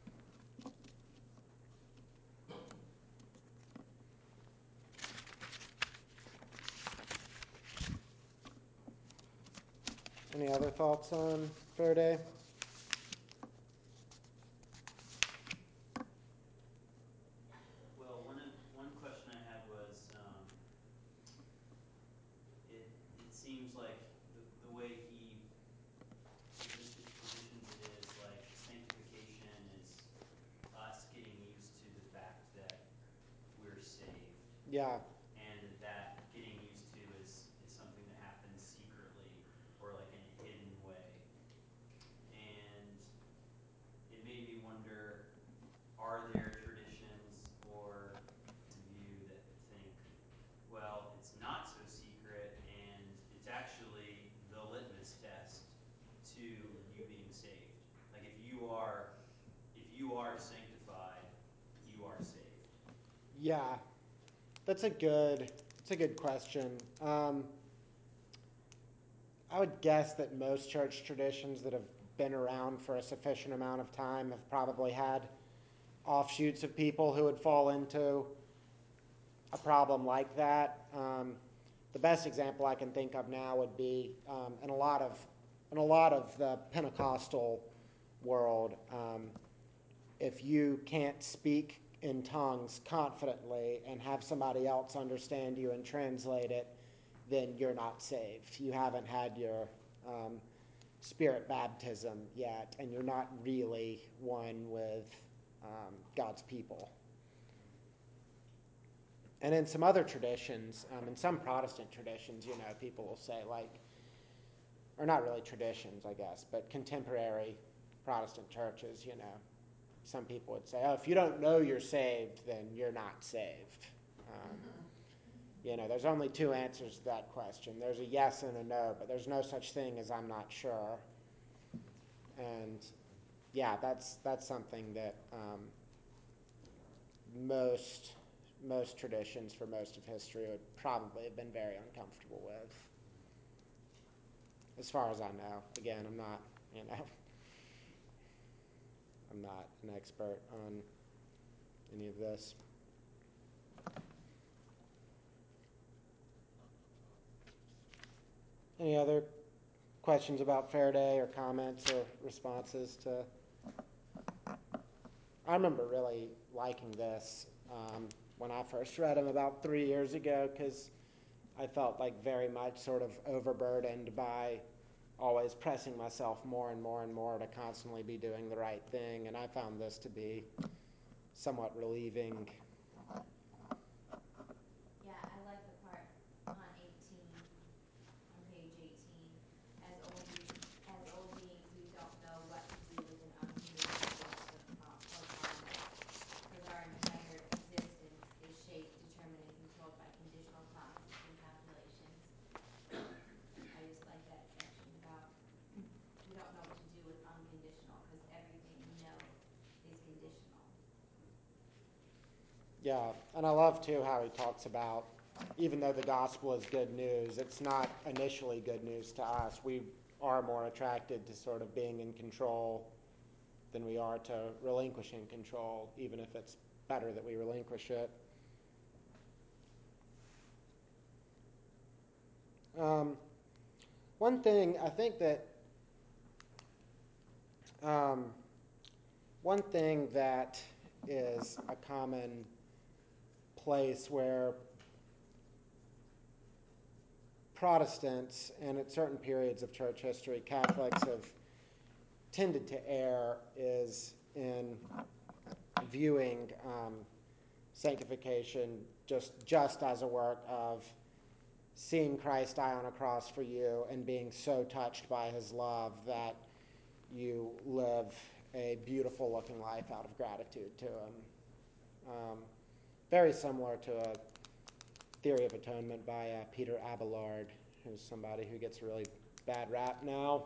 Any other thoughts on Faraday? Well, one question I had was, it seems like the way he positions it is like sanctification is us getting used to the fact that we're saved, Yeah, and that getting used to is something that happens secretly or like in a hidden way. And it made me wonder, are there traditions or view that think, well, it's not so secret and it's actually the litmus test to you being saved. Like if you are sanctified, you are saved. yeah. That's a good question. I would guess that most church traditions that have been around for a sufficient amount of time have probably had offshoots of people who would fall into a problem like that. The best example I can think of now would be in a lot of the Pentecostal world. If you can't speak in tongues confidently and have somebody else understand you and translate it, then you're not saved. You haven't had your spirit baptism yet, and you're not really one with God's people. And in some other traditions, in some Protestant traditions, people will say like, or not really traditions, I guess, but contemporary Protestant churches, some people would say, oh, if you don't know you're saved, then you're not saved. There's only two answers to that question. There's a yes and a no, but there's no such thing as I'm not sure. And yeah, that's something that most traditions for most of history would probably have been very uncomfortable with. As far as I know. Again, I'm not an expert on any of this. Any other questions about Faraday or comments or responses to? I remember really liking this when I first read him about 3 years ago, because I felt like very much sort of overburdened by always pressing myself more and more and more to constantly be doing the right thing, and I found this to be somewhat relieving. Yeah, I like the part on 18, on page 18. As old beings, we don't know what to do with an unconditional yes or promise, because our entire existence is shaped, determined, and controlled by conditional promises and calculations. I just like that section about we don't know what to do with unconditional, because everything we know is conditional. Yeah, and I love too how he talks about, even though the gospel is good news, it's not initially good news to us. We are more attracted to sort of being in control than we are to relinquishing control, even if it's better that we relinquish it. One thing I think that one thing that is a common place where Protestants, and at certain periods of church history, Catholics have tended to err, is in viewing sanctification just as a work of seeing Christ die on a cross for you and being so touched by his love that you live a beautiful looking life out of gratitude to him. Very similar to a theory of atonement by Peter Abelard, who's somebody who gets a really bad rap now.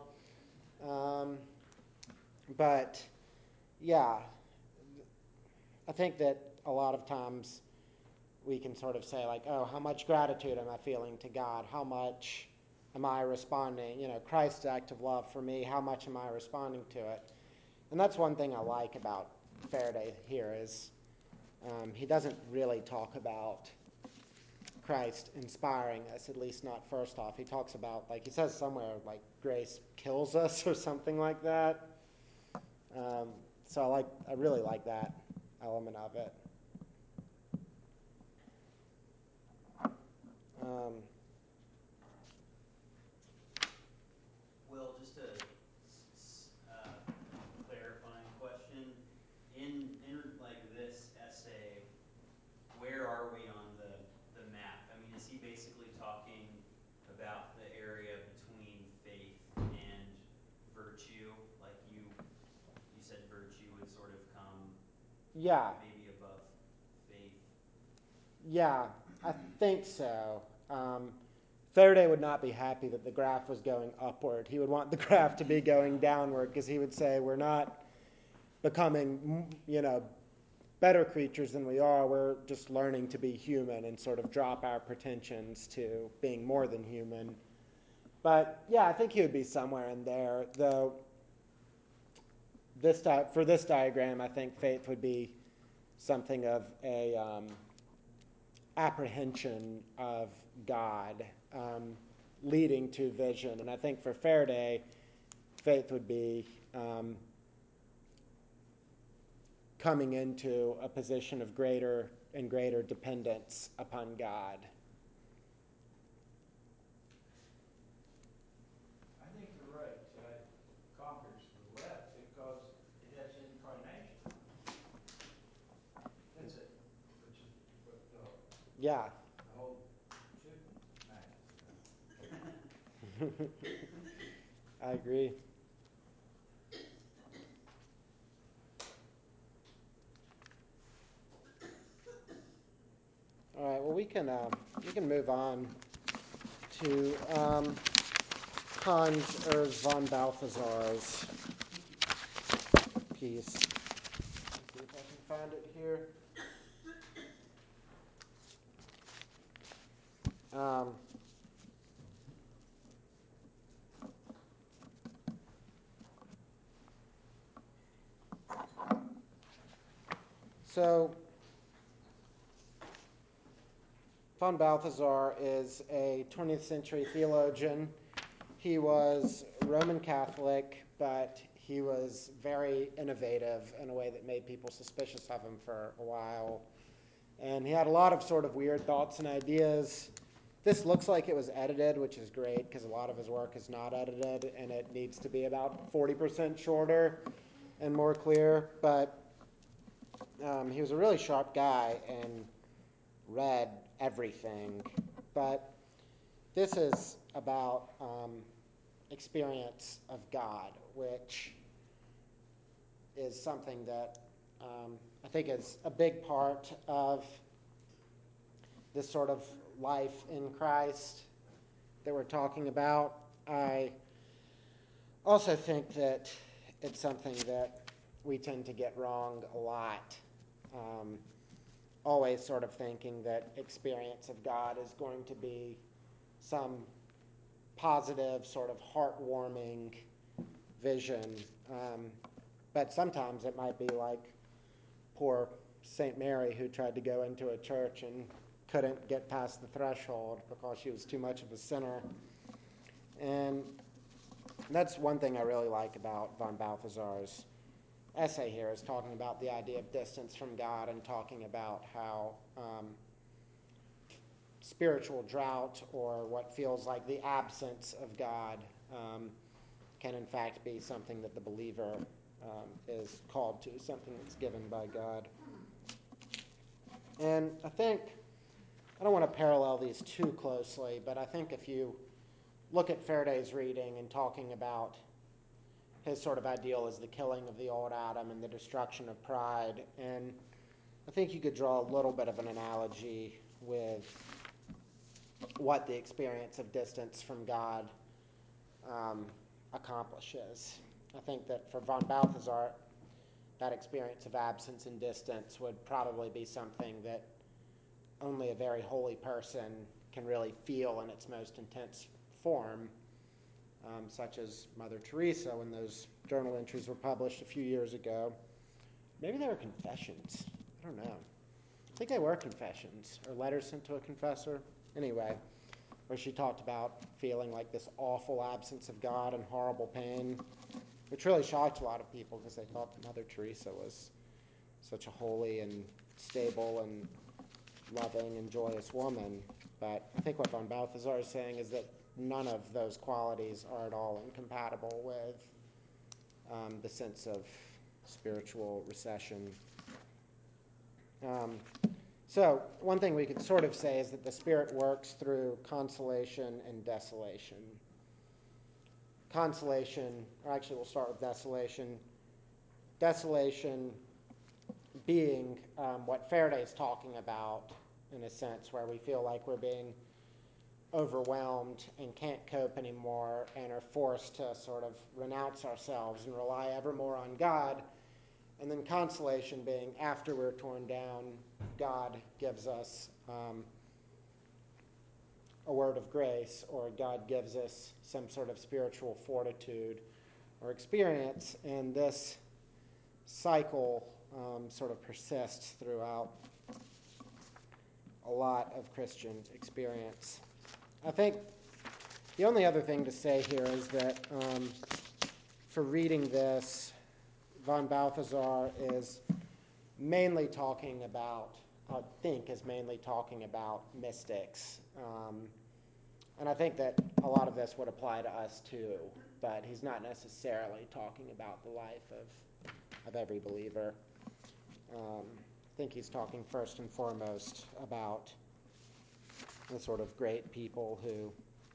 But yeah, I think that a lot of times we can sort of say like, oh, how much gratitude am I feeling to God? How much am I responding? You know, Christ's act of love for me, how much am I responding to it? And that's one thing I like about Faraday here is he doesn't really talk about Christ inspiring us, at least not first off. He talks about, like he says somewhere, like grace kills us or something like that. So I really like that element of it. Will, just a clarifying question. In like this essay, where are we on the map? I mean, is he basically talking about the area between faith and virtue? Like you said virtue would sort of come Yeah, maybe above faith. yeah, I think so. Faraday would not be happy that the graph was going upward. He would want the graph to be going downward because he would say we're not becoming, better creatures than we are. We're just learning to be human and sort of drop our pretensions to being more than human. But yeah, I think he would be somewhere in there, though. For this diagram, I think faith would be something of a apprehension of God leading to vision. And I think for Faraday, faith would be coming into a position of greater and greater dependence upon God. I think you're right. Conquers the left because that's incarnation. That's it. Which is what Yeah. the whole shooting match is about. I agree. All right. Well, we can move on to Hans Urs von Balthasar's piece. Let's see if I can find it here. So von Balthasar is a 20th century theologian. He was Roman Catholic, but he was very innovative in a way that made people suspicious of him for a while. And he had a lot of sort of weird thoughts and ideas. This looks like it was edited, which is great because a lot of his work is not edited and it needs to be about 40% shorter and more clear. But he was a really sharp guy and read everything. But this is about experience of God, which is something that I think is a big part of this sort of life in Christ that we're talking about. I also think that it's something that we tend to get wrong a lot. Always sort of thinking that experience of God is going to be some positive, sort of heartwarming vision. But sometimes it might be like poor St. Mary who tried to go into a church and couldn't get past the threshold because she was too much of a sinner. And that's one thing I really like about von Balthasar's essay here, is talking about the idea of distance from God and talking about how spiritual drought, or what feels like the absence of God, can in fact be something that the believer is called to, something that's given by God. And I think, I don't want to parallel these too closely, but I think if you look at Faraday's reading and talking about his sort of ideal as the killing of the old Adam and the destruction of pride, and I think you could draw a little bit of an analogy with what the experience of distance from God accomplishes. I think that for von Balthasar, that experience of absence and distance would probably be something that only a very holy person can really feel in its most intense form, such as Mother Teresa when those journal entries were published a few years ago. Maybe they were confessions. I don't know. I think they were confessions or letters sent to a confessor. Anyway, where she talked about feeling like this awful absence of God and horrible pain, which really shocked a lot of people because they thought that Mother Teresa was such a holy and stable and loving and joyous woman. But I think what von Balthasar is saying is that none of those qualities are at all incompatible with the sense of spiritual recession. So one thing we could sort of say is that the Spirit works through consolation and desolation. Consolation, or actually we'll start with desolation. Desolation being what Faraday's talking about, in a sense, where we feel like we're being overwhelmed and can't cope anymore and are forced to sort of renounce ourselves and rely ever more on God. And then consolation being after we're torn down, God gives us a word of grace, or God gives us some sort of spiritual fortitude or experience. And this cycle sort of persists throughout a lot of Christian experience. I think the only other thing to say here is that for reading this, von Balthasar is mainly talking about, I think, is mainly talking about mystics. And I think that a lot of this would apply to us too, but he's not necessarily talking about the life of every believer. I think he's talking first and foremost about the sort of great people who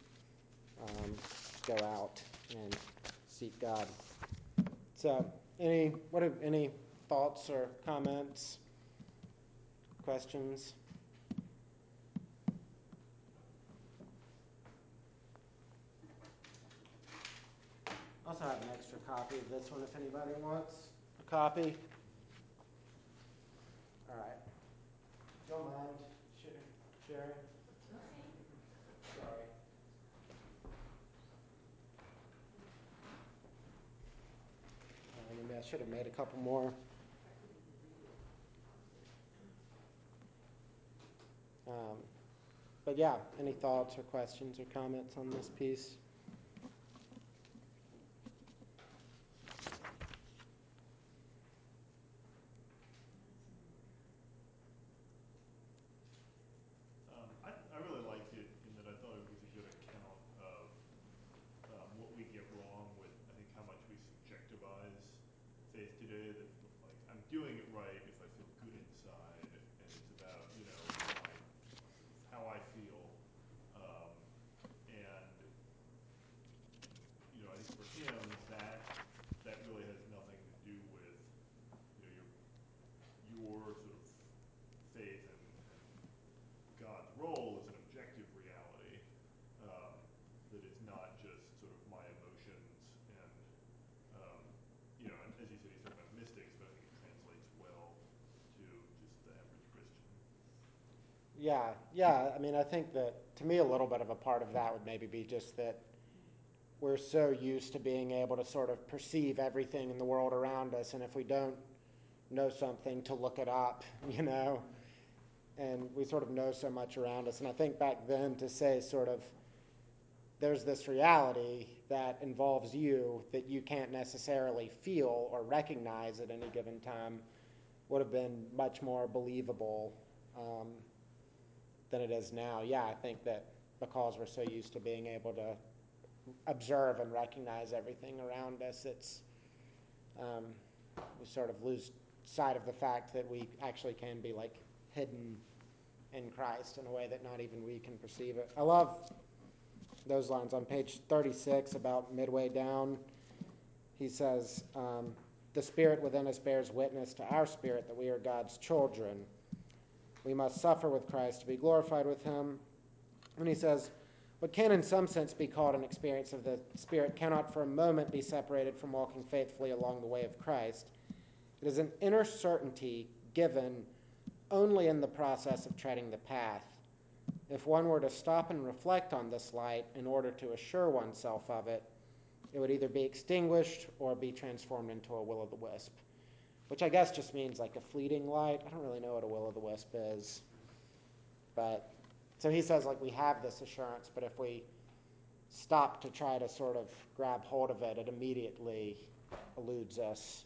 go out and seek God. So, any thoughts or comments, questions? I also have an extra copy of this one if anybody wants a copy. All right. Don't mind sharing. Sorry. Maybe I should have made a couple more. But yeah, any thoughts or questions or comments on this piece? I really liked it in that I thought it was a good account of what we get wrong with, I think, how much we subjectivize faith today. That like, I'm doing it right if I feel good inside, and it's about, my sort of how I feel. And I think for him that really has nothing to do with your sort of faith and God's role as an objective reality, that is not just sort of my emotions and and as you said, he's talking about mystics, but I think it translates well to just the average Christian. Yeah. I mean, I think that to me a little bit of a part of that would maybe be just that we're so used to being able to sort of perceive everything in the world around us, and if we don't know something, to look it up, and we sort of know so much around us. And I think back then to say sort of there's this reality that involves you that you can't necessarily feel or recognize at any given time would have been much more believable than it is now. Yeah, I think that because we're so used to being able to observe and recognize everything around us, it's we sort of lose sight of the fact that we actually can be like hidden in Christ in a way that not even we can perceive it. I love those lines on page 36, about midway down. He says, the Spirit within us bears witness to our spirit that we are God's children. We must suffer with Christ to be glorified with him. And he says, what can in some sense be called an experience of the Spirit cannot for a moment be separated from walking faithfully along the way of Christ. It is an inner certainty given only in the process of treading the path. If one were to stop and reflect on this light in order to assure oneself of it, it would either be extinguished or be transformed into a will-o'-the-wisp, which I guess just means like a fleeting light. I don't really know what a will-o'-the-wisp is. But so he says, like, we have this assurance, but if we stop to try to sort of grab hold of it, it immediately eludes us,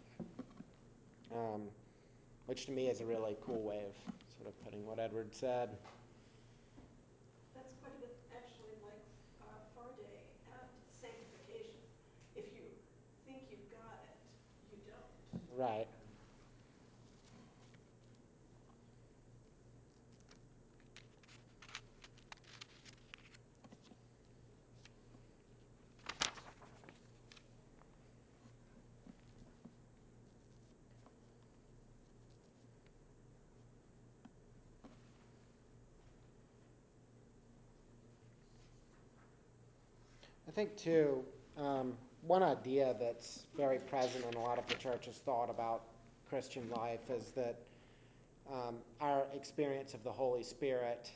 which to me is a really cool way of sort of putting what Edward said. That's quite a bit actually like Faraday and sanctification. If you think you've got it, you don't. Right. I think, too, one idea that's very present in a lot of the church's thought about Christian life is that our experience of the Holy Spirit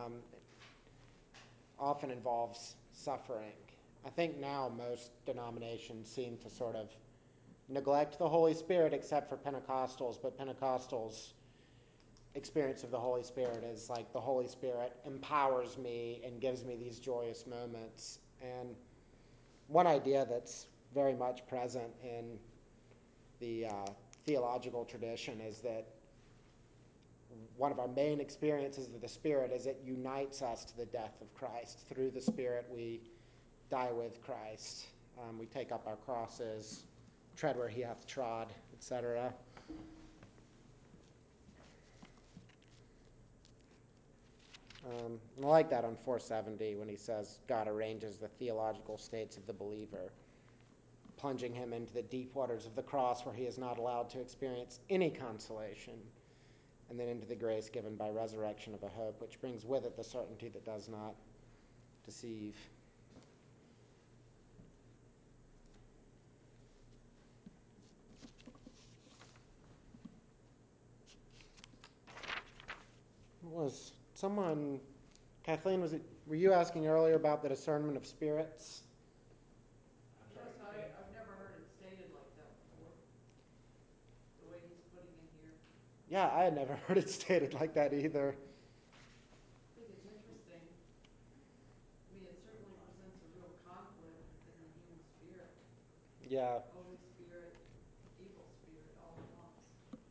often involves suffering. I think now most denominations seem to sort of neglect the Holy Spirit except for Pentecostals, but Pentecostals' experience of the Holy Spirit is like the Holy Spirit empowers me and gives me these joyous moments. And one idea that's very much present in the theological tradition is that one of our main experiences of the Spirit is it unites us to the death of Christ. Through the Spirit, we die with Christ. We take up our crosses, tread where he hath trod, etc. I like that on 470 when he says God arranges the theological states of the believer, plunging him into the deep waters of the cross where he is not allowed to experience any consolation, and then into the grace given by resurrection of a hope, which brings with it the certainty that does not deceive. Was someone, Kathleen, were you asking earlier about the discernment of spirits? Yes, I've never heard it stated like that before, the way he's putting it here. Yeah, I had never heard it stated like that either. I think it's interesting. I mean, it certainly presents a real conflict within the human spirit. Yeah. Holy Spirit, evil spirit, all at once.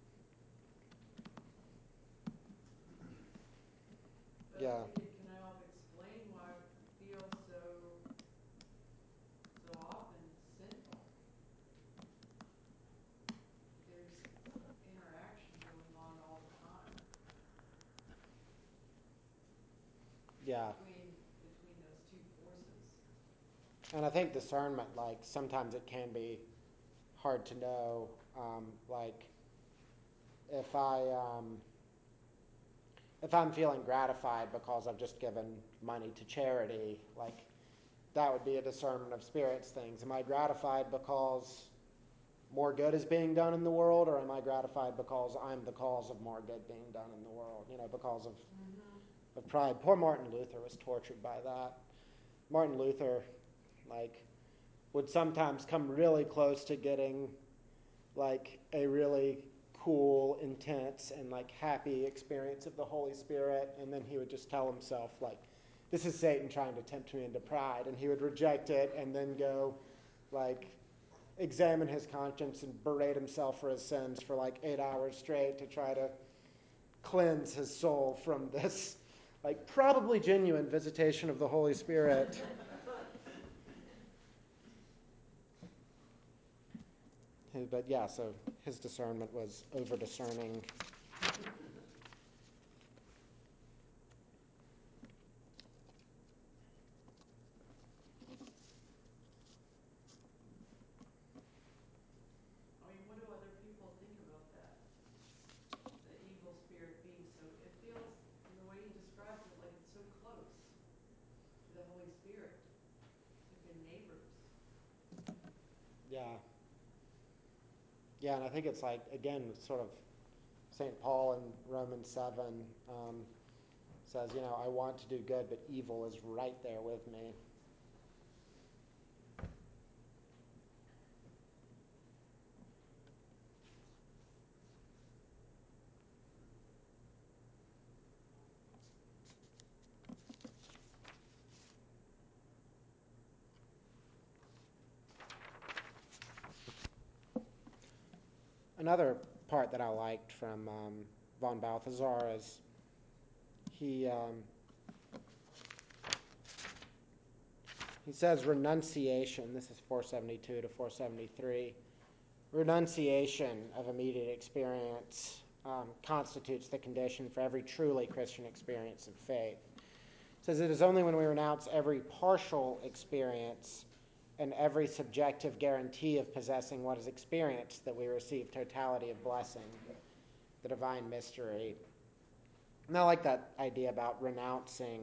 But Yeah. to get, can I help explain why it feels so often sinful? There's interaction going on all the time Yeah. between those two forces. And I think discernment, like, sometimes it can be hard to know. Like, if I'm feeling gratified because I've just given money to charity, like, that would be a discernment of spirits things. Am I gratified because more good is being done in the world, or am I gratified because I'm the cause of more good being done in the world, because of pride? Poor Martin Luther was tortured by that. Martin Luther, like, would sometimes come really close to getting, like, a really cool, intense, and, like, happy experience of the Holy Spirit, and then he would just tell himself, like, this is Satan trying to tempt me into pride, and he would reject it and then go, like, examine his conscience and berate himself for his sins for like 8 hours straight to try to cleanse his soul from this, like, probably genuine visitation of the Holy Spirit. But yeah, so his discernment was over discerning. I mean, what do other people think about that? The evil spirit being so, it feels, in the way he describes it, like it's so close to the Holy Spirit. It's like they're neighbors. Yeah. Yeah, and I think it's like, again, sort of St. Paul in Romans 7 says, I want to do good, but evil is right there with me. Another part that I liked from von Balthasar is he says renunciation, this is 472 to 473, renunciation of immediate experience constitutes the condition for every truly Christian experience of faith. It says it is only when we renounce every partial experience and every subjective guarantee of possessing what is experienced that we receive totality of blessing, the divine mystery. And I like that idea about renouncing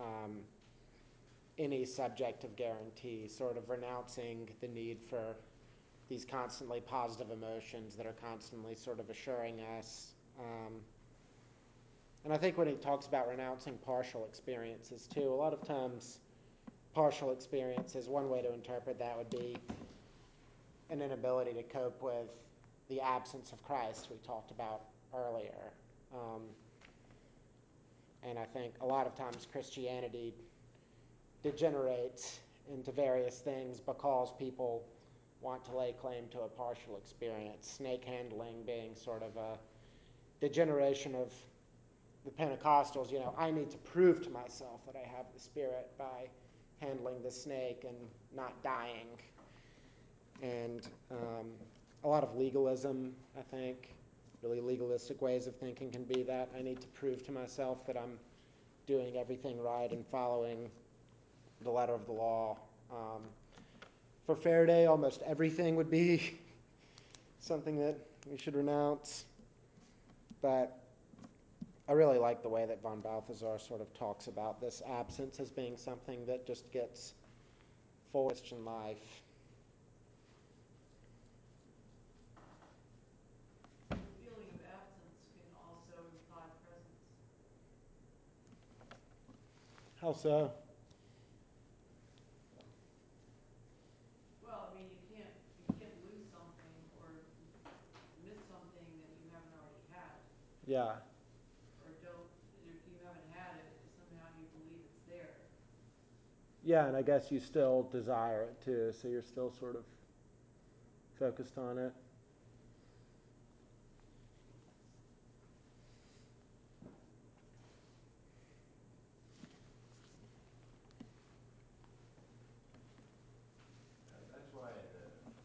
any subjective guarantee, sort of renouncing the need for these constantly positive emotions that are constantly sort of assuring us. And I think when he talks about renouncing partial experiences too, a lot of times partial experiences, one way to interpret that would be an inability to cope with the absence of Christ we talked about earlier. And I think a lot of times Christianity degenerates into various things because people want to lay claim to a partial experience. Snake handling being sort of a degeneration of the Pentecostals. I need to prove to myself that I have the Spirit by handling the snake and not dying. And a lot of legalism, I think, really legalistic ways of thinking can be that. I need to prove to myself that I'm doing everything right and following the letter of the law. For Faraday, almost everything would be something that we should renounce. But I really like the way that von Balthasar sort of talks about this absence as being something that just gets full Christian life. The feeling of absence can also imply presence. How so? Well, I mean, you can't lose something or miss something that you haven't already had. Yeah. Or don't, if you haven't had it, somehow you believe it's there. Yeah, and I guess you still desire it too, so you're still sort of focused on it. That's why the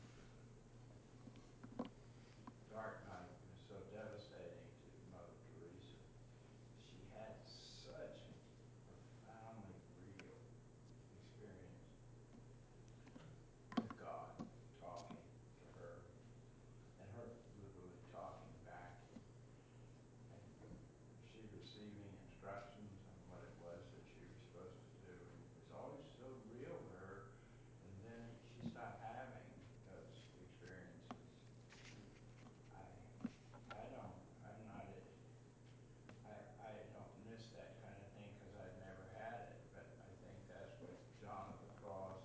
Dark Night was so devastating to Mother Teresa. She had such profoundly real experience with God talking to her, and her literally talking back, and she receiving instructions on what it was that she was supposed to do, and it was always so real to her. And then she stopped having those experiences. I, I don't, I'm not, I don't miss that kind of thing because I've never had it, but I think that's what John of the Cross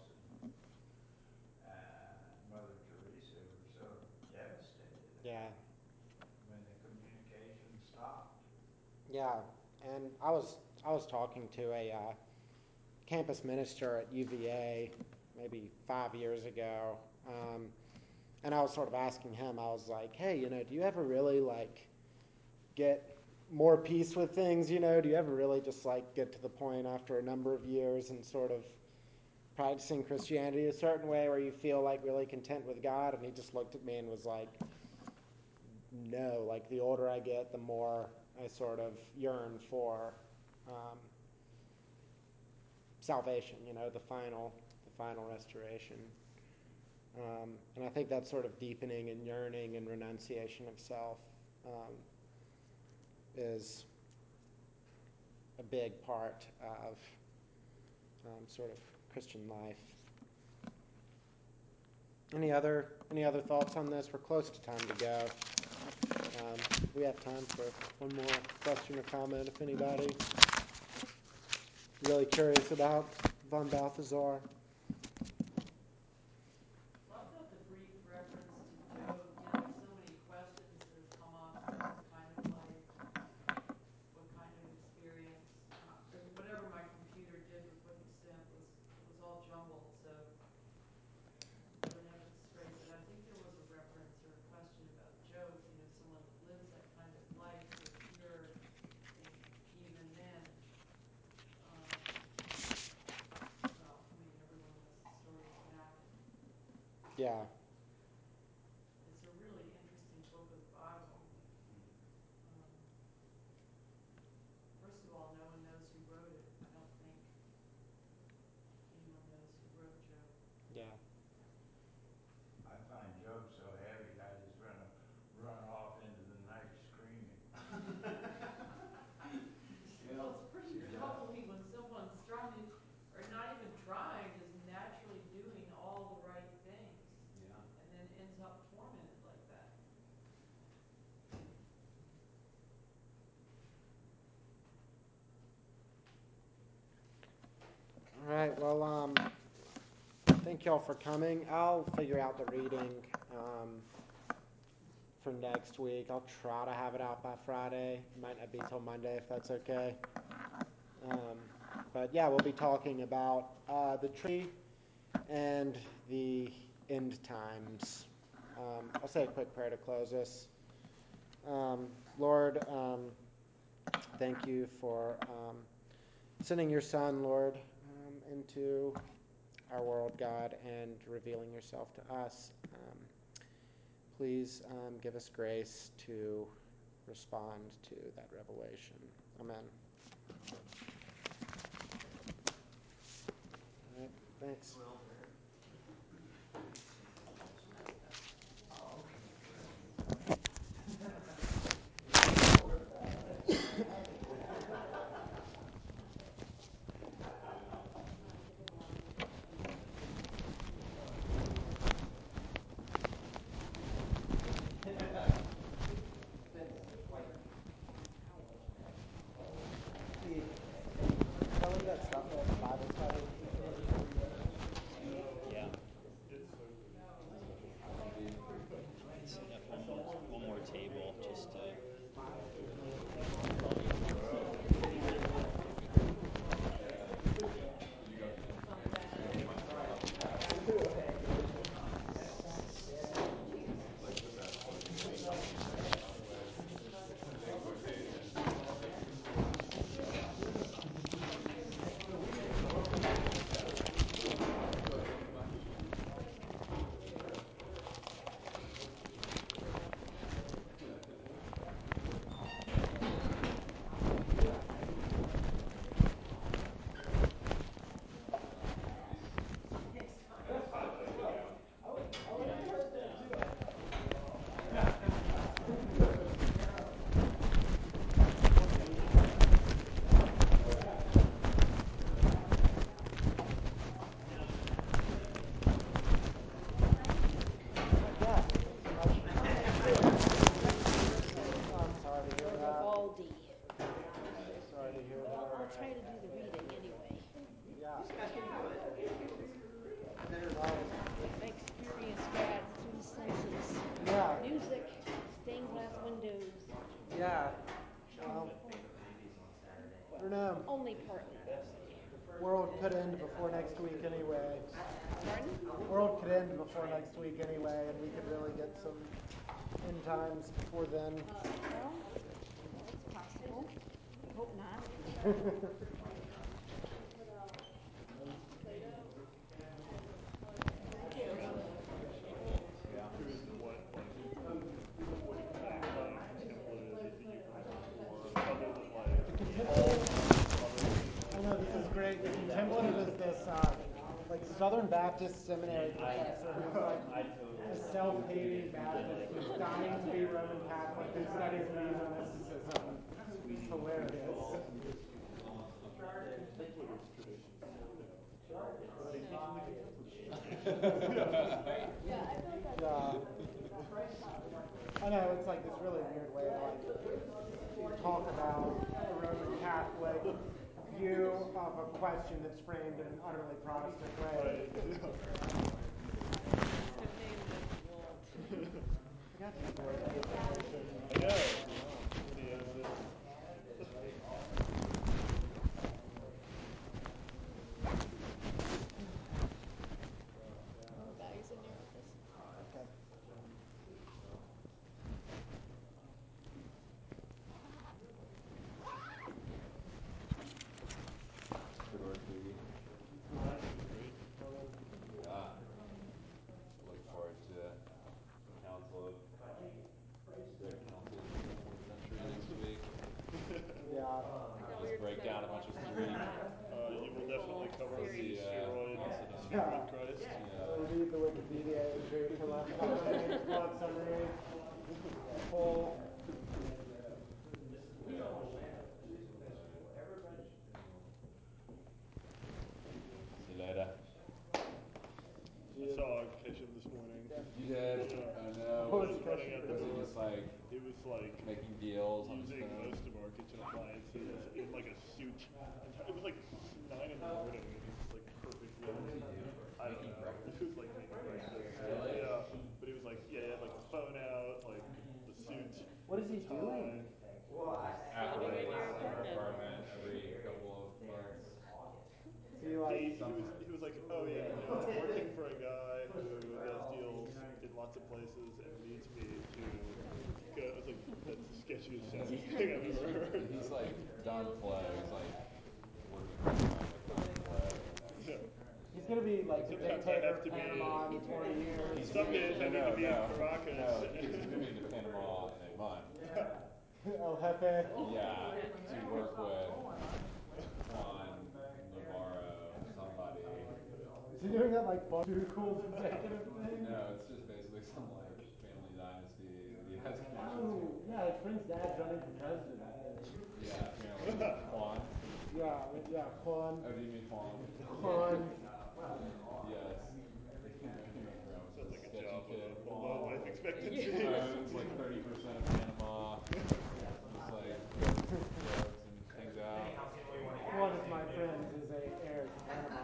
and Mother Teresa were so devastated Yeah. about when the communication stopped. Yeah, and I was talking to a campus minister at UVA maybe 5 years ago, and I was sort of asking him. I was like, "Hey, do you ever really get more peace with things? Do you ever really just get to the point after a number of years and sort of practicing Christianity a certain way where you feel like really content with God? And he just looked at me and was like, no, like the older I get, the more I sort of yearn for salvation, the final restoration. And I think that sort of deepening and yearning and renunciation of self is a big part of sort of Christian life. Any other thoughts on this? We're close to time to go. We have time for one more question or comment, if anybody. Really curious about von Balthasar. Well, I thought the brief reference to Job, there's so many questions that have come up, what kind of life, what kind of experience. Whatever my computer did with what you sent was all jumbled, so I don't have it straight, but I think there was a reference or a question about Job, someone that lives that kind of life, so pure, and even then, well, everyone knows the story of that. Yeah. It's a really interesting book of the Bible. First of all, no one knows who wrote it. I don't think anyone knows who wrote Job. Yeah. I find Job so heavy, I just run off into the night screaming. Well, it's pretty troubling when someone's trying, or not even trying, just naturally doing all the right things. Yeah. And then ends up tormented like that. All right. Well, thank y'all for coming. I'll figure out the reading for next week. I'll try to have it out by Friday. Might not be till Monday if that's okay. But yeah, we'll be talking about the tree and the end times. I'll say a quick prayer to close this. Lord, thank you for sending your Son, Lord, into our world, God, and revealing yourself to us. Please give us grace to respond to that revelation. Amen. All right, thanks. Well, yeah. Set up one more table just to. Yeah. I don't know. Only partly. World could end before next week anyway. Pardon? World could end before next week anyway, and we could really get some end times before then. Well, it's possible. Hope not. Baptist seminary professor who's like a self-hating Baptist who's dying to be Roman Catholic who studies medieval mysticism. It's hilarious. Templated traditions, Yeah. I know, it's like this really weird way to like talk about a Roman Catholic view of a question that's framed in an utterly Protestant way. I know. Somebody has it. Good work, Biggie. Yeah. Look forward to Council of Great Council of the 20th Century next week. Yeah. Just break down a bunch of Greek. You will definitely cover the spheroid Yeah. Christ. Read the Wikipedia entry for left summary, plot summary, whole. See you later. I saw Keshin this morning. You did? Yeah. I know. What was Was Keshin he doing? just like It was like making deals on his using phone? most of our kitchen appliances in like a suit. It was like 9 in the morning and he's like perfect. What was he doing? I don't Making know. breakfast? It was like making breakfast. Really? Yeah. But it was like, yeah, he had like the phone out, like the suit. What is he doing? Apparatus in our apartment every couple of months. He like He was like, oh yeah, I'm working for a guy who does deals in lots of places and needs me to go. I was like, that's the sketchiest sounding thing I've ever heard. He's like Don Flo. He's like working with Don Flo. Yeah. he's gonna be like the Sometimes I dictator have of to be- Panama in 20 years. Some days I need to be in Caracas. No, he's moving to Panama in a month. El Jefe. Yeah, to work with Juan Navarro, somebody. Is he doing that like pharmaceuticals executive thing? No, it's just basically some like family dynasty that he has connections Oh, with. yeah, his friend's dad's running for president. Yeah, apparently Juan. Yeah, yeah, Juan. Oh, do you mean Juan? Juan. Yes. Remember, I was Sounds a like a sketchy job with kid. a low life expectancy. Owns like 30% of Panama. Just like jokes and hangs out. One of my friends is a heir to Panama.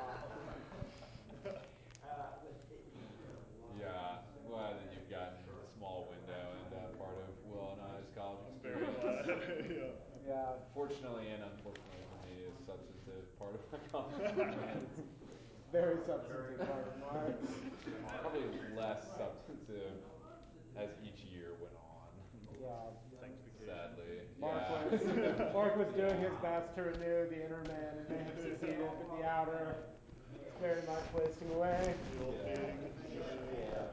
Yeah, I'm glad that you've gotten a small window into part of Will and I's college I'm very experience. glad. Yeah. Yeah. Fortunately and unfortunately for me, is substantive part of my college experience. Very substantive part of mine. Probably less substantive as each year went on. Yeah. Thanks, vacation. Sadly. Mark was doing his best to renew the inner man and may have succeeded, but the outer is very much wasting away. The old being. Yeah.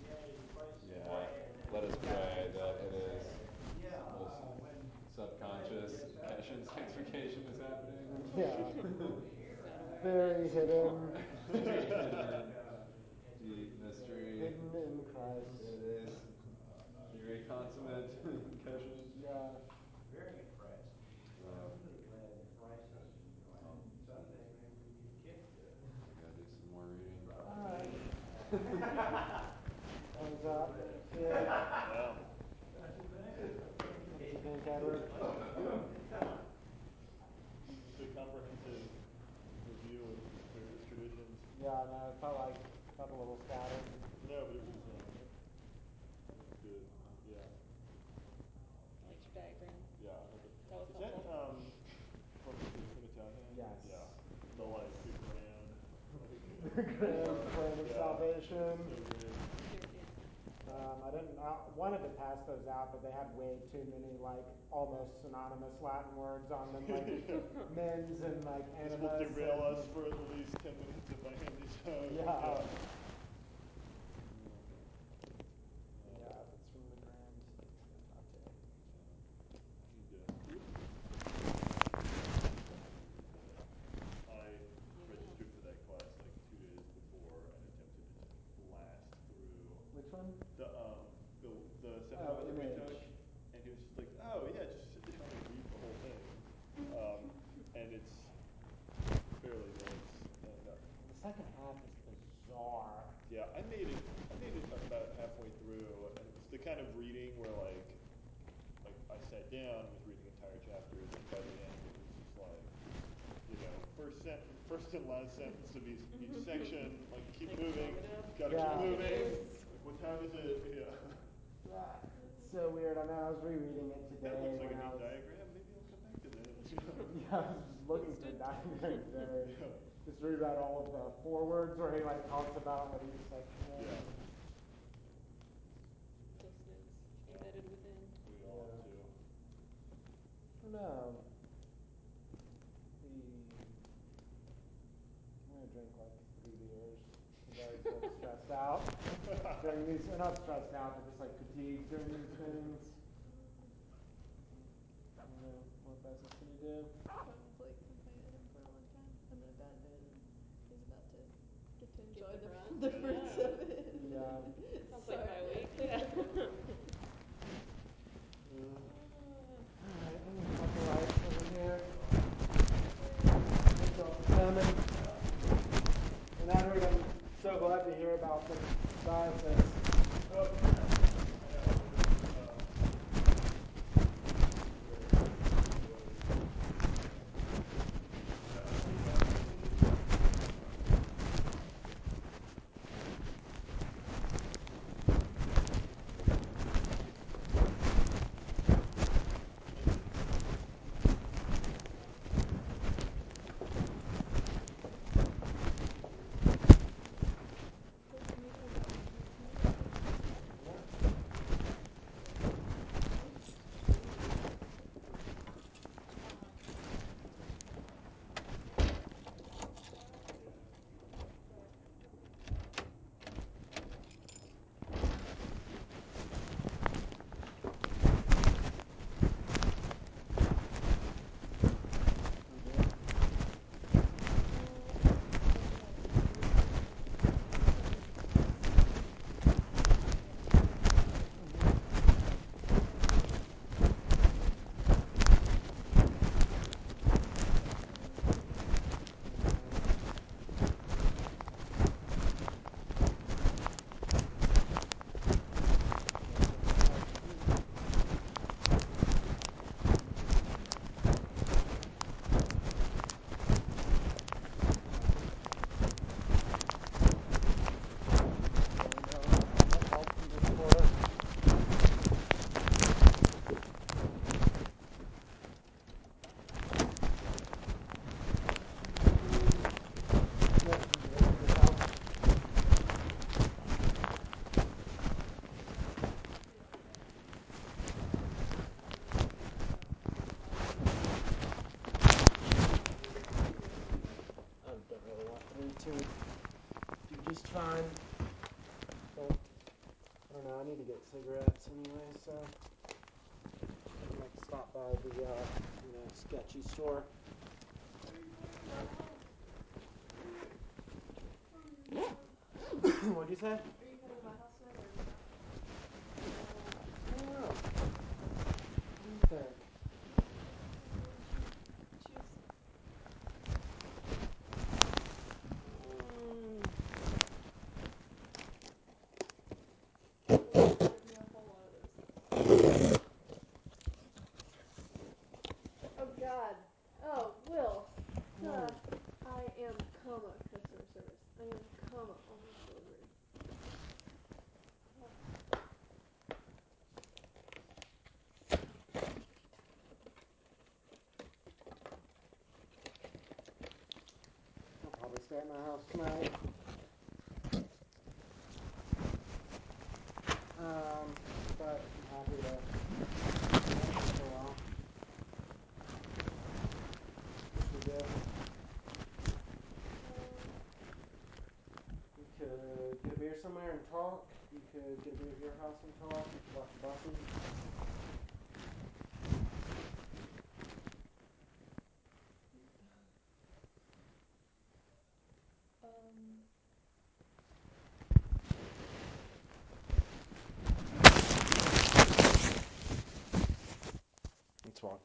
Let us pray that it is most subconscious. Keshin's sanctification is happening. Yeah. Very hidden. Deep mystery. Hidden in Christ. It is. Very consummate Keshin. Yeah. Very impressed. I'm really glad that Bryce is, someday maybe we get kicked to it. I gotta do some more reading. Alright. Thumbs up. Yeah. Yeah. What do you think, Edward? It's a comprehensive review of various traditions. Yeah, no, it felt a little scattered. No, but it was good. Yeah. I liked your diagram. Yeah. I hope That was is that helpful. from the Trinitatis? Yes. Yeah. The like the grand The grand plan of salvation. So great. I wanted to pass those out, but they had way too many like almost synonymous Latin words on them, like mens and like This animus. will derail and, us for at least 10 minutes if I hand these out. Yeah. Yeah, if it's from the grand Trinitatis. I need to. I registered for that class like 2 days before, and the the Oh, seminar that we image. took, and he was just like, oh yeah, just sit down and read the whole thing. And it's fairly dense, and The second half is bizarre. yeah, I made it about halfway through, and it was the kind of reading where like I sat down and was reading entire chapters, and by the end it was just like, first and last sentence of each section, like keep Like, moving, sum it up. gotta Yeah. keep moving. Yes. Like what time is it? Yeah. It's so weird. I know I was rereading it today That looks like when a I neat was. diagram. Maybe I'll come back to that. Yeah, I was just looking for Instant. diagrams today. Yeah. Just reread all of the forewords where he like talks about what each section is. Yeah. Those notes Yeah. embedded within. We all have to. I don't know. I'm gonna drink like 3 beers. I'm always so stressed out during these. Not stressed out, but just like fatigued during these things. I don't know what best is gonna do. Ron's like complaining at him for a long time. I'm in a bad mood, and he's about to get to enjoy the brunt? the fruits Yeah. of it. Yeah. Sounds Sorry. like my week. Yeah. Alright, I'm gonna put the lights over here. And Edward, I'm so glad to hear about the diocese. Oh yeah. I know. Do just fine. But I don't know, I need to get cigarettes anyway, so I might stop by the sketchy store. What'd you say? Are you coming to my house tonight, or are you not? I don't know. What do you think? Give me a whole lot of those. Oh God. Oh, Will. I am customer service. I am almost over. I'll probably stay at my house tonight. But I'm happy to stay for a while. What we do? We could get a beer somewhere and talk. You could get a beer at your house and talk. You could watch the buses.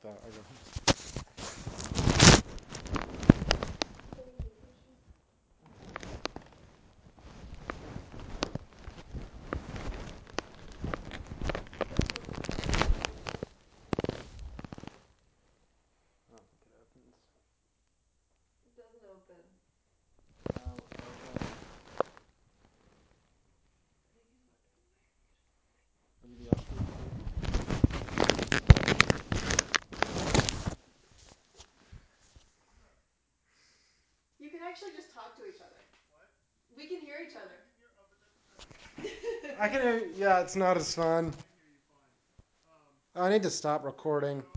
that. Taking vacation. I don't think it opens. It doesn't open. Maybe the option. You can actually just talk to each other. What? We can hear each other. I can hear. Yeah, it's not as fun. I need to stop recording.